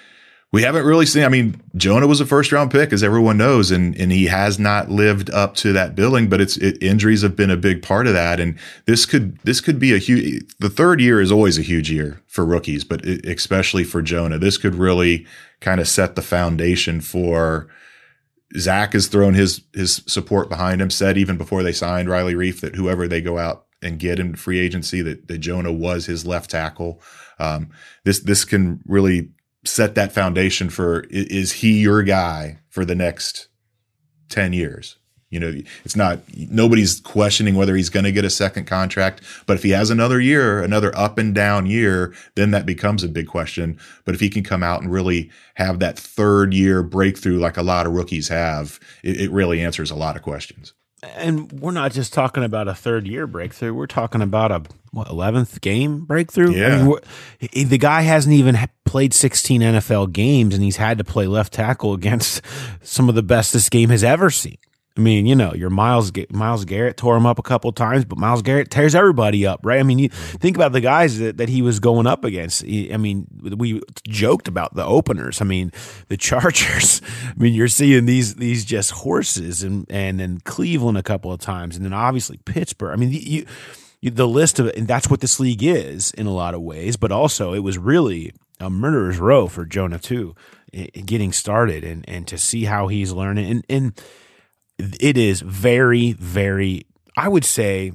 We haven't really seen. I mean, Jonah was a first-round pick, as everyone knows, and he has not lived up to that billing. But injuries have been a big part of that, and this could be a huge. The third year is always a huge year for rookies, but especially for Jonah, this could really kind of set the foundation for. Zach has thrown his support behind him. Said even before they signed Riley Reiff that whoever they go out and get in free agency, that Jonah was his left tackle. This can really set that foundation for, is he your guy for the next 10 years? You know, it's not, nobody's questioning whether he's going to get a second contract, but if he has another year, another up and down year, then that becomes a big question. But if he can come out and really have that third year breakthrough, like a lot of rookies have, it really answers a lot of questions. And we're not just talking about a third year breakthrough. We're talking about a 11th game breakthrough. Yeah. I mean, the guy hasn't even played 16 NFL games, and he's had to play left tackle against some of the best this game has ever seen. I mean, you know, your Myles Garrett tore him up a couple of times, but Myles Garrett tears everybody up, right? I mean, you think about the guys that he was going up against. I mean, we joked about the openers. I mean, the Chargers. I mean, you're seeing these just horses, and then Cleveland a couple of times, and then obviously Pittsburgh. I mean, the list of it, and that's what this league is in a lot of ways. But also, it was really a murderer's row for Jonah too, getting started, and to see how he's learning and. It is very, very, I would say,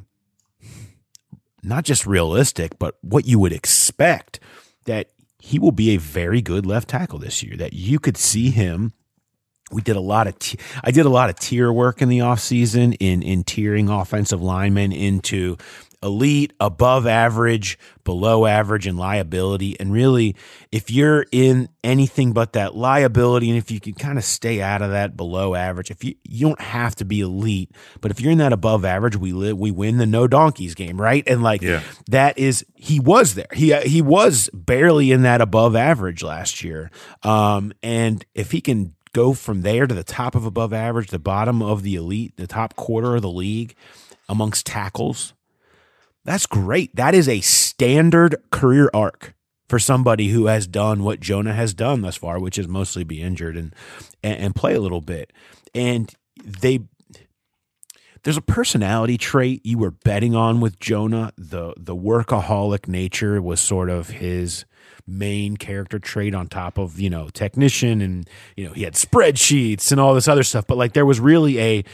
not just realistic, but what you would expect, that he will be a very good left tackle this year, that you could see him. I did a lot of tier work in the offseason in tiering offensive linemen into elite, above average, below average, and liability. And really, if you're in anything but that liability, and if you can kind of stay out of that below average, if you don't have to be elite, but if you're in that above average, we win the no donkeys game, right? And that is, he was there. He was barely in that above average last year. And if he can go from there to the top of above average, the bottom of the elite, the top quarter of the league amongst tackles, that's great. That is a standard career arc for somebody who has done what Jonah has done thus far, which is mostly be injured and play a little bit. And there's a personality trait you were betting on with Jonah. The workaholic nature was sort of his main character trait, on top of, you know, technician, and, you know, he had spreadsheets and all this other stuff. But like, there was really a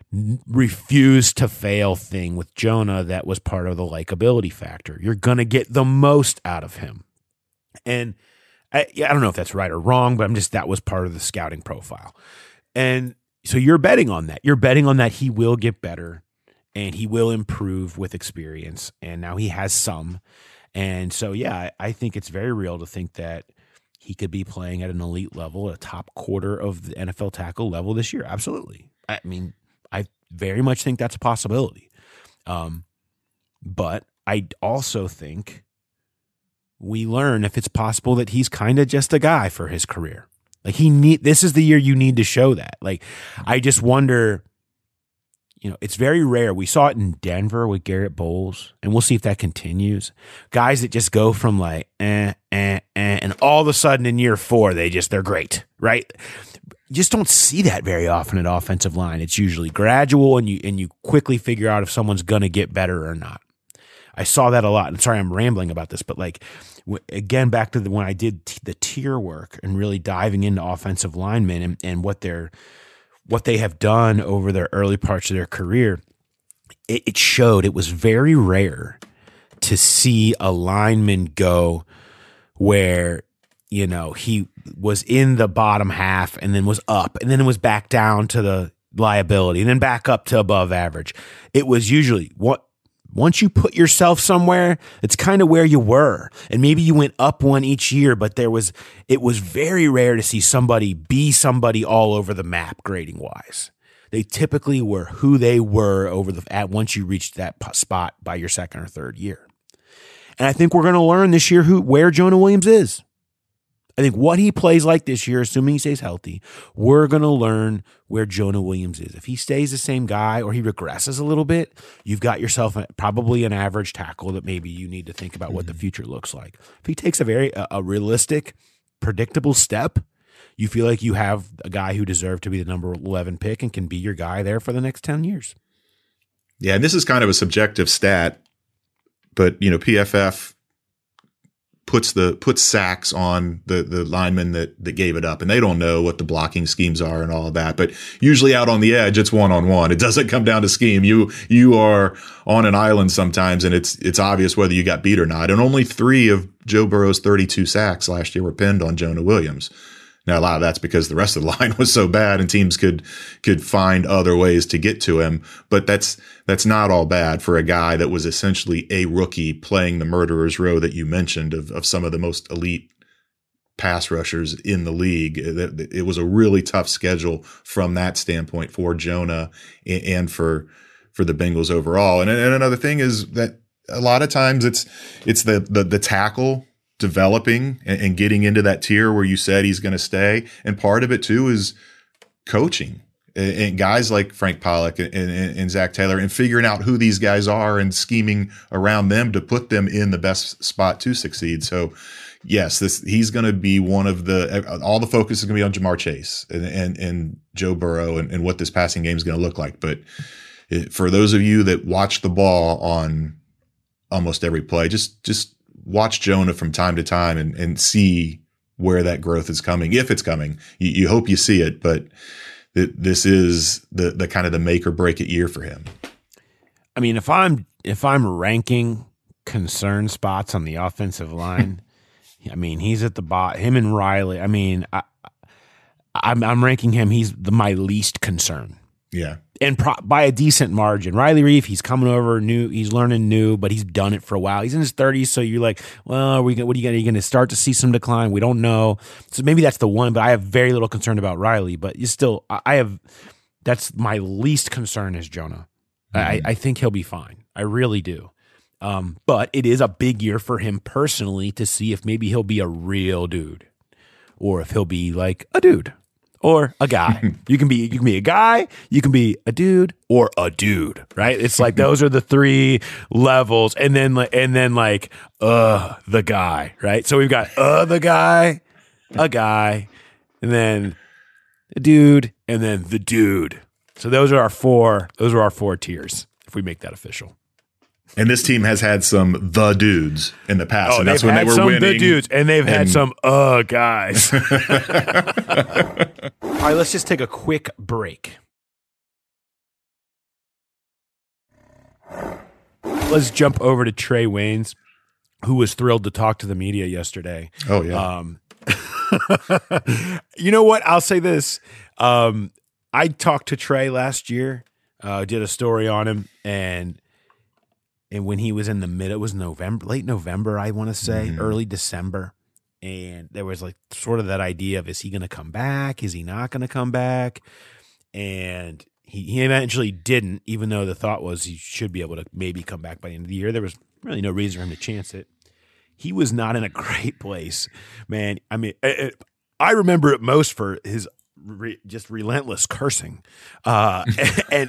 refuse to fail thing with Jonah that was part of the likability factor. You're going to get the most out of him. And I don't know if that's right or wrong, but that was part of the scouting profile. And so you're betting on that. You're betting on that he will get better and he will improve with experience. And now he has some. And so, yeah, I think it's very real to think that he could be playing at an elite level, a top quarter of the NFL tackle level this year. Absolutely. I mean, I very much think that's a possibility. But I also think we learn if it's possible that he's kind of just a guy for his career. Like, this is the year you need to show that. Like, I just wonder, you know, it's very rare. We saw it in Denver with Garrett Bowles, and we'll see if that continues. Guys that just go from like, and all of a sudden in year 4, they're great, right? You just don't see that very often at offensive line. It's usually gradual, and you quickly figure out if someone's going to get better or not. I saw that a lot. And sorry, I'm rambling about this, but like, again, back to when I did the tier work and really diving into offensive linemen and what they have done over their early parts of their career, it showed it was very rare to see a lineman go where, you know, he was in the bottom half and then was up and then it was back down to the liability and then back up to above average. It was usually once you put yourself somewhere, it's kind of where you were. And maybe you went up one each year, but it was very rare to see somebody be somebody all over the map grading wise. They typically were who they were once you reached that spot by your second or third year. And I think we're going to learn this year where Jonah Williams is. I think what he plays like this year, assuming he stays healthy, we're going to learn where Jonah Williams is. If he stays the same guy or he regresses a little bit, you've got yourself probably an average tackle that maybe you need to think about what the future looks like. If he takes a realistic, predictable step you feel like you have a guy who deserved to be the number 11 pick and can be your guy there for the next 10 years. Yeah, and this is kind of a subjective stat, but PFF puts sacks on the linemen that gave it up, and they don't know what the blocking schemes are and all of that. But usually out on the edge, it's 1-on-1. It doesn't come down to scheme. You are on an island sometimes, and it's obvious whether you got beat or not. And only 3 of Joe Burrow's 32 sacks last year were pinned on Jonah Williams. Now, a lot of that's because the rest of the line was so bad and teams could find other ways to get to him. But that's not all bad for a guy that was essentially a rookie playing the murderer's row that you mentioned of some of the most elite pass rushers in the league. It was a really tough schedule from that standpoint for Jonah and for the Bengals overall. And another thing is that a lot of times it's the tackle developing and getting into that tier where you said he's going to stay. And part of it too is coaching and guys like Frank Pollock and Zach Taylor and figuring out who these guys are and scheming around them to put them in the best spot to succeed. So yes, he's going to be one of all the focus is going to be on Jamar Chase and Joe Burrow and what this passing game is going to look like. But for those of you that watch the ball on almost every play, just watch Jonah from time to time and see where that growth is coming. If it's coming, you hope you see it, but this is the kind of the make or break it year for him. I mean, if I'm ranking concern spots on the offensive line, I mean, he's at the bottom, him and Riley. I mean, I'm ranking him. He's my least concern. Yeah. And by a decent margin. Riley Reef, he's coming over new. He's learning new, but he's done it for a while. He's in his 30s, so you're like, well, what are you going to start to see some decline? We don't know. So maybe that's the one, but I have very little concern about Riley. But you still, that's my least concern is Jonah. Mm-hmm. I think he'll be fine. I really do. But it is a big year for him personally to see if maybe he'll be a real dude or if he'll be like a dude. Or a guy. You can be a guy, you can be a dude, or a dude, right? It's like those are the 3 levels, and then the guy, right? So we've got the guy, a guy, and then a dude, and then the dude. So those are our 4 tiers if we make that official. And this team has had some the dudes in the past, and that's when they were winning. The dudes, and they've had some guys. All right, let's just take a quick break. Let's jump over to Trey Waynes, who was thrilled to talk to the media yesterday. Oh yeah. You know what? I'll say this. I talked to Trey last year. Did a story on him, and when he was in it was November, late November, I want to say, early December. And there was like sort of that idea of, is he going to come back? Is he not going to come back? And he eventually didn't, even though the thought was he should be able to maybe come back by the end of the year. There was really no reason for him to chance it. He was not in a great place, man. I mean, I remember it most for his just relentless cursing. And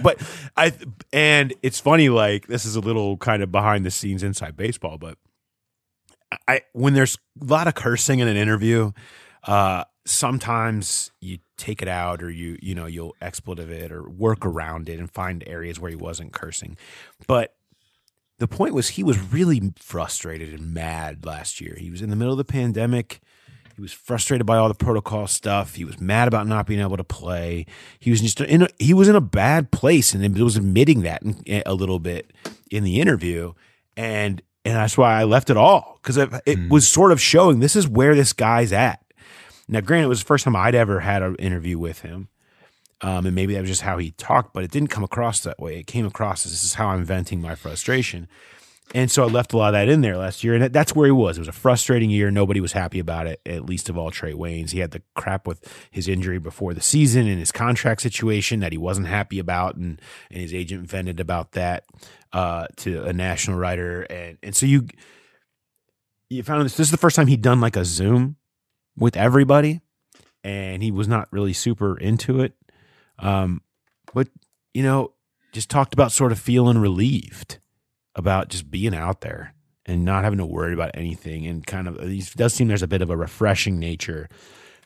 it's funny, like, this is a little kind of behind the scenes inside baseball, but when there's a lot of cursing in an interview, sometimes you take it out or you'll expletive it or work around it and find areas where he wasn't cursing. But the point was, he was really frustrated and mad last year. He was in the middle of the pandemic. He was frustrated by all the protocol stuff. He was mad about not being able to play. He was just he was in a bad place, and was admitting that a little bit in the interview. And that's why I left it all, because it was sort of showing this is where this guy's at. Now, granted, it was the first time I'd ever had an interview with him, and maybe that was just how he talked, but it didn't come across that way. It came across as, this is how I'm venting my frustration. And so I left a lot of that in there last year, and that's where he was. It was a frustrating year. Nobody was happy about it, at least of all Trey Waynes. He had the crap with his injury before the season and his contract situation that he wasn't happy about, and his agent vented about that to a national writer. And so you found this is the first time he'd done like a Zoom with everybody, and he was not really super into it. But, just talked about sort of feeling relieved about just being out there and not having to worry about anything, and kind of, it does seem there's a bit of a refreshing nature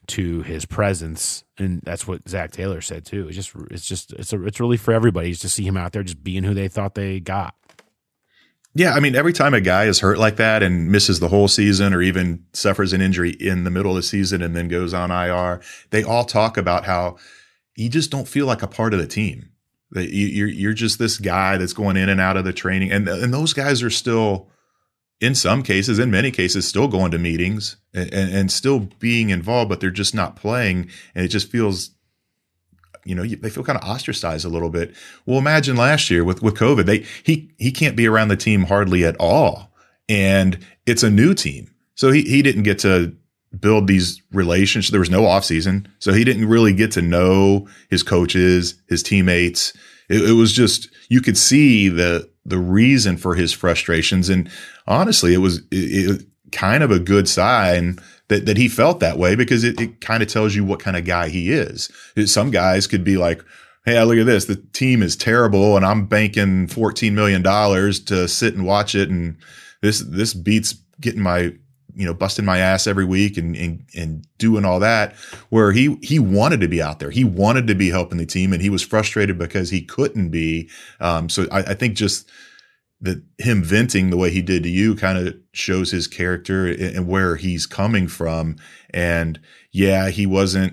to his presence, and that's what Zach Taylor said too. It's really for everybody to see him out there just being who they thought they got. Yeah, I mean, every time a guy is hurt like that and misses the whole season or even suffers an injury in the middle of the season and then goes on IR, they all talk about how you just don't feel like a part of the team. That you're just this guy that's going in and out of the training, and those guys are still, in some cases, in many cases, still going to meetings and still being involved, but they're just not playing, and it just feels, they feel kind of ostracized a little bit. Well, imagine last year with COVID, he can't be around the team hardly at all, and it's a new team, so he didn't get to build these relationships. There was no offseason, so he didn't really get to know his coaches, his teammates. It was just, you could see the reason for his frustrations, and honestly, it was kind of a good sign that he felt that way, because it kind of tells you what kind of guy he is. Some guys could be like, hey, look at this. The team is terrible and I'm banking $14 million to sit and watch it. And this beats getting my, busting my ass every week and doing all that, where he wanted to be out there. He wanted to be helping the team, and he was frustrated because he couldn't be. So I think just that him venting the way he did to you kind of shows his character and where he's coming from. And yeah, he wasn't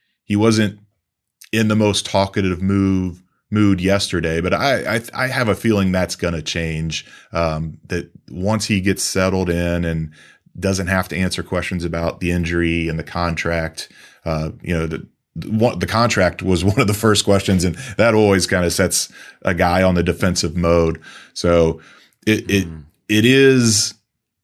in the most talkative mood yesterday, but I have a feeling that's going to change. That once he gets settled in and doesn't have to answer questions about the injury and the contract, the contract was one of the first questions, and that always kind of sets a guy on the defensive mode. So it is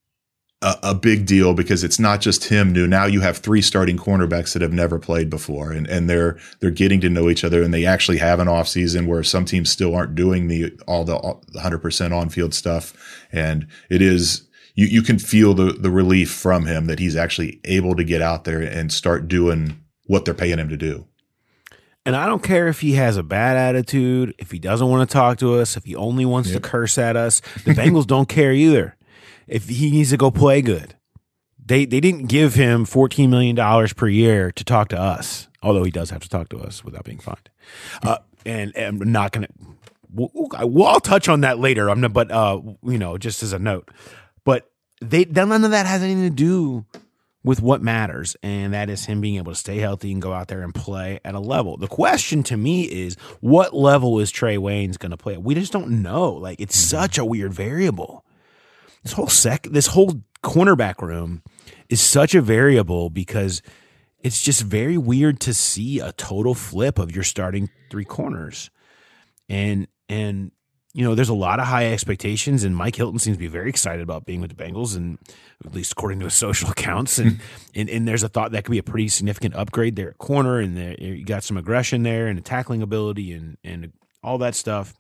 a big deal, because it's not just him new. Now you have 3 starting cornerbacks that have never played before, and they're getting to know each other, and they actually have an off season where some teams still aren't doing all the 100% on field stuff. And it is, you can feel the relief from him that he's actually able to get out there and start doing what they're paying him to do. And I don't care if he has a bad attitude, if he doesn't want to talk to us, if he only wants to curse at us. The Bengals don't care either. If he needs to go play good. They didn't give him $14 million per year to talk to us, although he does have to talk to us without being fined. And I'm not going to – I'll touch on that later. Just as a note. But none of that has anything to do with what matters, and that is him being able to stay healthy and go out there and play at a level. The question to me is, what level is Trey Waynes going to play at? We just don't know. Like, it's such a weird variable. This whole cornerback room is such a variable, because it's just very weird to see a total flip of your starting 3 corners. And there's a lot of high expectations, and Mike Hilton seems to be very excited about being with the Bengals, and at least according to his social accounts. And there's a thought that could be a pretty significant upgrade there at corner, and you got some aggression there and a tackling ability and all that stuff.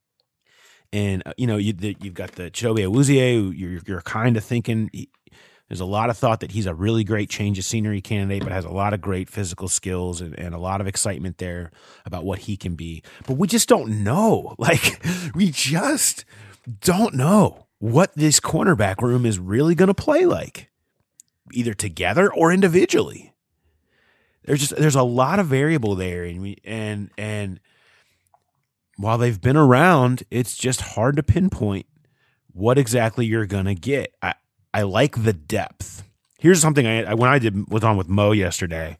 And you've got the Chidobe Awuzie, who you're kind of thinking there's a lot of thought that he's a really great change of scenery candidate, but has a lot of great physical skills and a lot of excitement there about what he can be. But we just don't know. Like, we just don't know what this cornerback room is really going to play like, either together or individually. There's a lot of variable there, and while they've been around, it's just hard to pinpoint what exactly you're going to get. I like the depth. Here's something when I was on with Mo yesterday,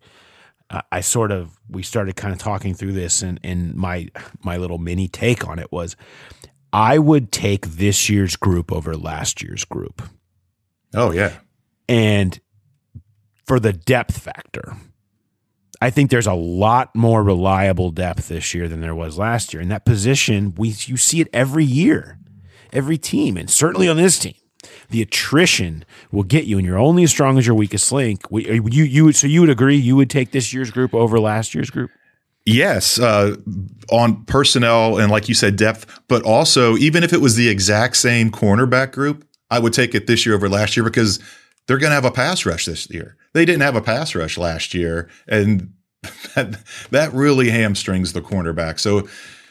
we started kind of talking through this, and my little mini take on it was, I would take this year's group over last year's group. Oh, yeah. And for the depth factor, I think there's a lot more reliable depth this year than there was last year. In that position, you see it every year, every team, and certainly on this team. The attrition will get you, and you're only as strong as your weakest link. So you would agree you would take this year's group over last year's group? Yes, on personnel and, like you said, depth, but also even if it was the exact same cornerback group, I would take it this year over last year, because they're going to have a pass rush this year. They didn't have a pass rush last year, and that really hamstrings the cornerback. So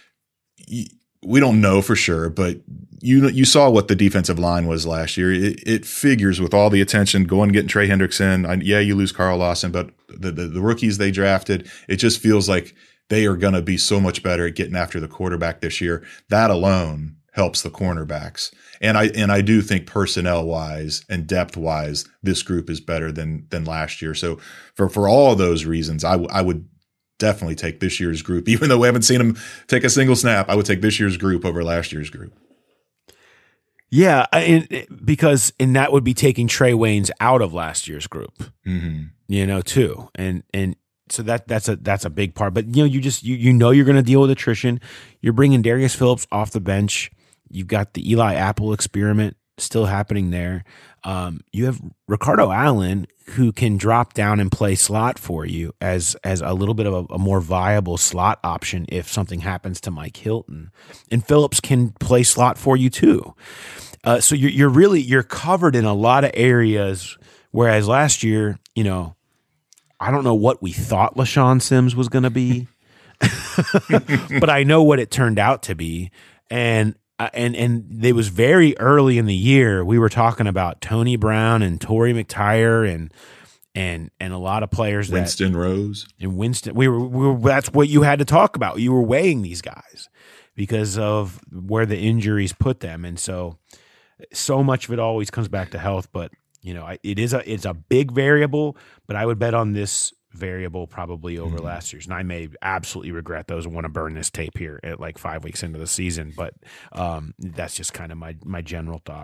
we don't know for sure, but you saw what the defensive line was last year. It figures with all the attention going getting Trey Hendrickson. You lose Carl Lawson, but the rookies they drafted. It just feels like they are going to be so much better at getting after the quarterback this year. That alone helps the cornerbacks. And I do think personnel wise and depth wise, this group is better than last year. So for all those reasons, I would definitely take this year's group, even though we haven't seen them take a single snap. I would take this year's group over last year's group. Yeah, because that would be taking Trey Waynes out of last year's group, too, and so that's a big part. But you you're going to deal with attrition. You're bringing Darius Phillips off the bench. You've got the Eli Apple experiment still happening there. You have Ricardo Allen, who can drop down and play slot for you as a little bit of a more viable slot option if something happens to Mike Hilton, and Phillips can play slot for you too. So you're covered in a lot of areas. Whereas last year, I don't know what we thought LaShawn Sims was going to be, but I know what it turned out to be, and it was very early in the year. We were talking about Tony Brown and Torrey McTyer and a lot of players. Winston Rose and Winston. We were that's what you had to talk about. You were weighing these guys because of where the injuries put them, and so much of it always comes back to health. But it's a big variable. But I would bet on this variable probably over last year's, and I may absolutely regret those and want to burn this tape here at like 5 weeks into the season, but that's just kind of my general thought.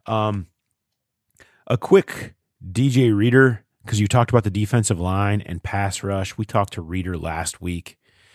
A quick DJ Reader, because you talked about the defensive line and pass rush. We talked to Reader last week.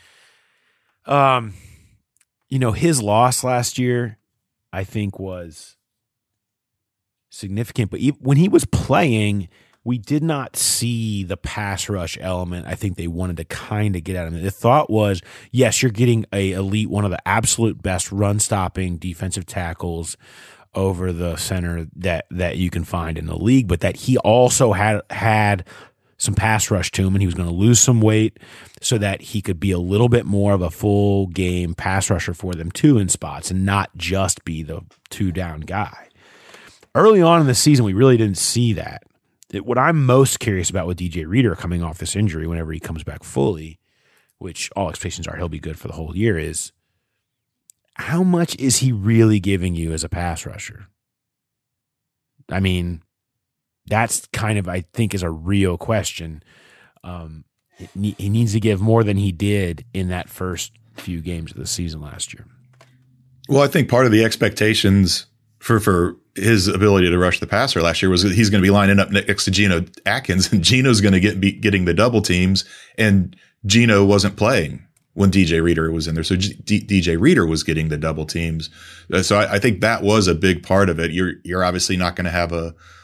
His loss last year I think was significant, but when he was playing, we did not see the pass rush element I think they wanted to kind of get out of him. The thought was, yes, you're getting one of the absolute best run-stopping defensive tackles over the center that you can find in the league, but that he also had some pass rush to him, and he was going to lose some weight so that he could be a little bit more of a full-game pass rusher for them too in spots and not just be the two-down guy. Early on in the season, we really didn't see that. What I'm most curious about with DJ Reader coming off this injury whenever he comes back fully, which all expectations are he'll be good for the whole year, is how much is he really giving you as a pass rusher? I mean, that's kind of, I think, is a real question. He needs to give more than he did in that first few games of the season last year. Well, I think part of the expectations for his ability to rush the passer last year was that he's going to be lining up next to Geno Atkins, and Geno's going to be getting the double teams, and Geno wasn't playing when DJ Reader was in there. So DJ Reader was getting the double teams. So I think that was a big part of it. You're obviously not going to have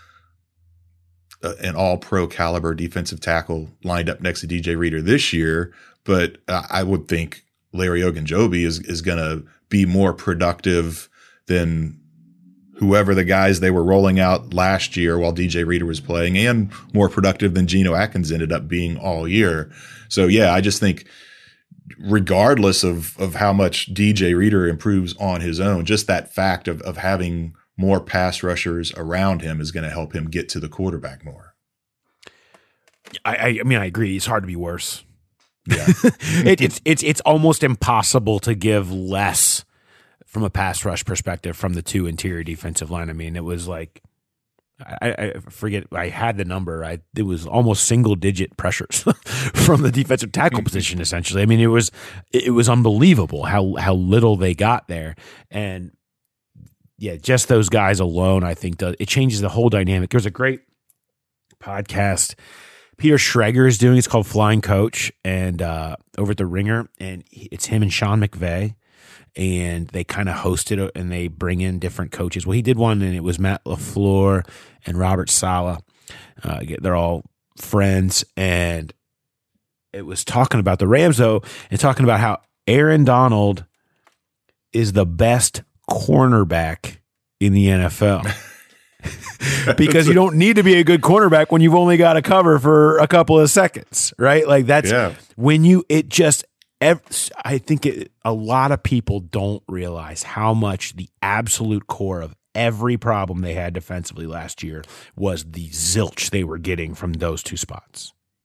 an all-pro caliber defensive tackle lined up next to DJ Reader this year, but I would think Larry Ogunjobi is going to be more productive than whoever the guys they were rolling out last year while DJ Reader was playing, and more productive than Geno Atkins ended up being all year. So yeah, I just think regardless of how much DJ Reader improves on his own, just that fact of having more pass rushers around him is going to help him get to the quarterback more. I mean, I agree. It's hard to be worse. Yeah. It's almost impossible to give less from a pass rush perspective from the two interior defensive line. I mean, it was like, I forget, I had the number. It was almost single digit pressures from the defensive tackle position, essentially. I mean, it was unbelievable how little they got there. And yeah, just those guys alone, I think it changes the whole dynamic. There's a great podcast Peter Schrager is doing. It's called Flying Coach, and over at the Ringer, and it's him and Sean McVay. And they kind of host it, and they bring in different coaches. Well, he did one, and it was Matt LaFleur and Robert Saleh. They're all friends, and it was talking about the Rams, though, and talking about how Aaron Donald is the best cornerback in the NFL. Because you don't need to be a good cornerback when you've only got to cover for a couple of seconds, right? Like that's when I think a lot of people don't realize how much the absolute core of every problem they had defensively last year was the zilch they were getting from those two spots.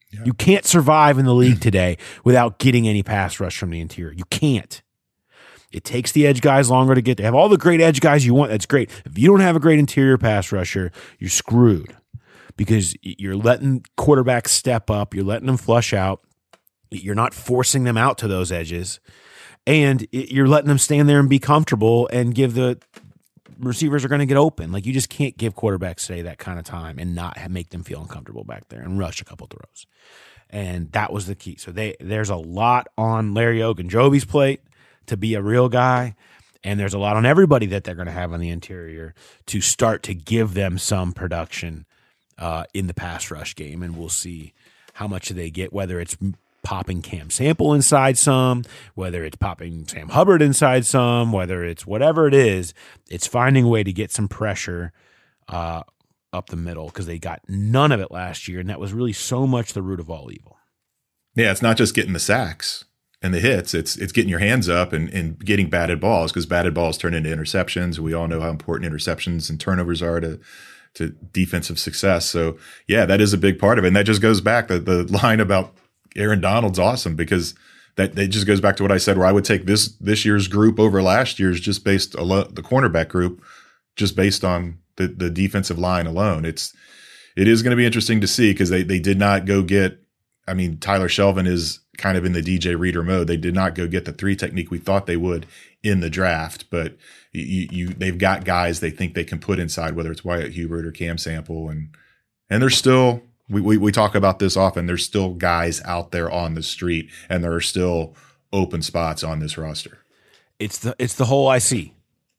Yeah. You can't survive in the league today without getting any pass rush from the interior. You can't. It takes the edge guys longer to get there. Have all the great edge guys you want. That's great. If you don't have a great interior pass rusher, you're screwed because you're letting quarterbacks step up. You're letting them flush out. You're not forcing them out to those edges. And you're letting them stand there and be comfortable and give the receivers are going to get open. Like, you just can't give quarterbacks today that kind of time and not make them feel uncomfortable back there and rush a couple throws. And that was the key. So there's a lot on Larry Ogunjobi's plate to be a real guy, and there's a lot on everybody that they're going to have on the interior to start to give them some production in the pass rush game, and we'll see how much they get, whether it's popping Cam Sample inside some, whether it's popping Sam Hubbard inside some, whether it's whatever it is, it's finding a way to get some pressure up the middle because they got none of it last year, and that was really so much the root of all evil. Yeah, it's not just getting the sacks and the hits, it's getting your hands up and getting batted balls, because batted balls turn into interceptions. We all know how important interceptions and turnovers are to defensive success. So yeah, that is a big part of it. And that just goes back, the line about Aaron Donald's awesome, because that just goes back to what I said, where I would take this year's group over last year's just based the cornerback group, just based on the defensive line alone. It is going to be interesting to see, because they did not go get, I mean, Tyler Shelvin is kind of in the DJ Reader mode. They did not go get the 3 technique we thought they would in the draft, but they've got guys they think they can put inside, whether it's Wyatt Hubert or Cam Sample, and there's still, we talk about this often, there's still guys out there on the street, and there are still open spots on this roster. It's the hole I see.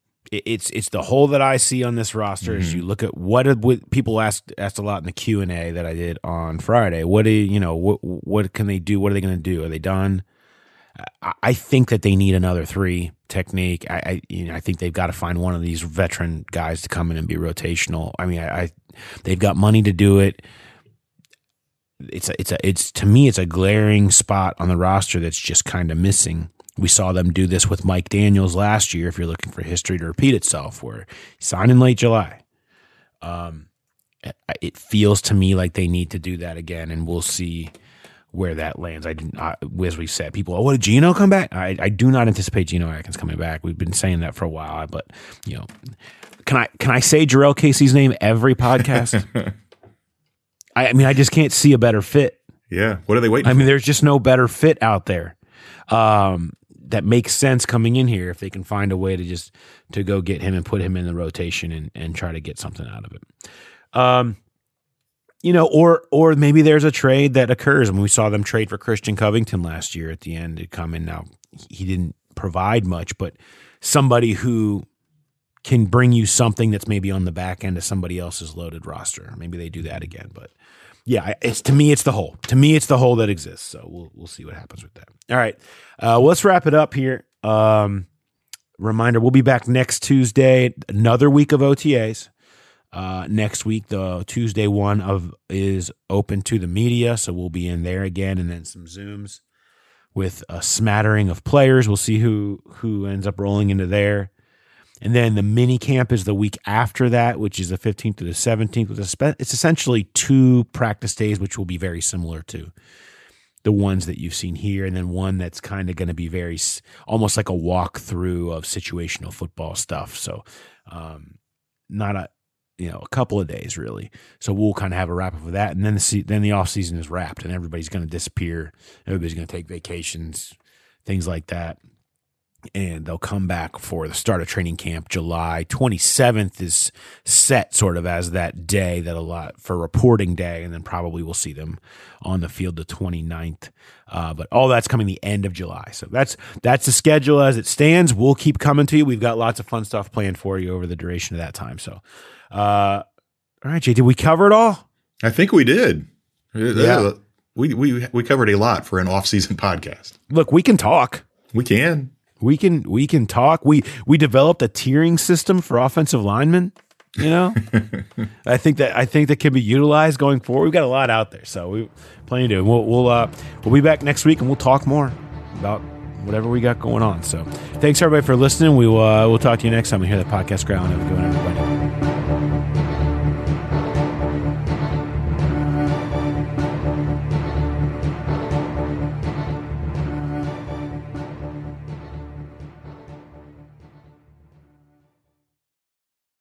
It's the hole that I see on this roster. Mm-hmm. As you look at what people asked a lot in the Q&A that I did on Friday. What can they do? What are they going to do? Are they done? I think that they need another 3 technique. I think they've got to find one of these veteran guys to come in and be rotational. I mean, they've got money to do it. It's to me, it's a glaring spot on the roster that's just kind of missing. We saw them do this with Mike Daniels last year, if you're looking for history to repeat itself, where he signed in late July. It feels to me like they need to do that again, and we'll see where that lands. As we said, people, what, did Geno come back? I do not anticipate Geno Atkins coming back. We've been saying that for a while, but can I say Jarrell Casey's name every podcast? I mean, I just can't see a better fit. Yeah. What are they waiting for? I mean, there's just no better fit out there that makes sense coming in here if they can find a way to go get him and put him in the rotation and try to get something out of it. Or maybe there's a trade that occurs. I mean, we saw them trade for Christian Covington last year at the end to come in. Now, he didn't provide much, but somebody who can bring you something that's maybe on the back end of somebody else's loaded roster. Maybe they do that again, but yeah, to me, it's the hole. To me, it's the hole that exists. So we'll see what happens with that. All right, let's wrap it up here. Reminder: we'll be back next Tuesday. Another week of OTAs. Next week, the Tuesday one is open to the media, so we'll be in there again, and then some Zooms with a smattering of players. We'll see who ends up rolling into there. And then the mini camp is the week after that, which is the 15th to the 17th. It's essentially 2 practice days, which will be very similar to the ones that you've seen here. And then one that's kind of going to be very almost like a walkthrough of situational football stuff. So not a couple of days really. So we'll kind of have a wrap up of that. And then the off season is wrapped and everybody's going to disappear. Everybody's going to take vacations, things like that. And they'll come back for the start of training camp. July 27th is set sort of as that day for reporting day, and then probably we'll see them on the field the 29th. But all that's coming the end of July. So that's the schedule as it stands. We'll keep coming to you. We've got lots of fun stuff planned for you over the duration of that time. So, all right, Jay, did we cover it all? I think we did. Yeah. We covered a lot for an off-season podcast. Look, we can talk. We can. We can talk. We developed a tiering system for offensive linemen. I think that can be utilized going forward. We've got a lot out there, so we plenty to do. We'll be back next week and we'll talk more about whatever we got going on. So thanks everybody for listening. We'll talk to you next time we hear the podcast ground. Have a good one, everybody.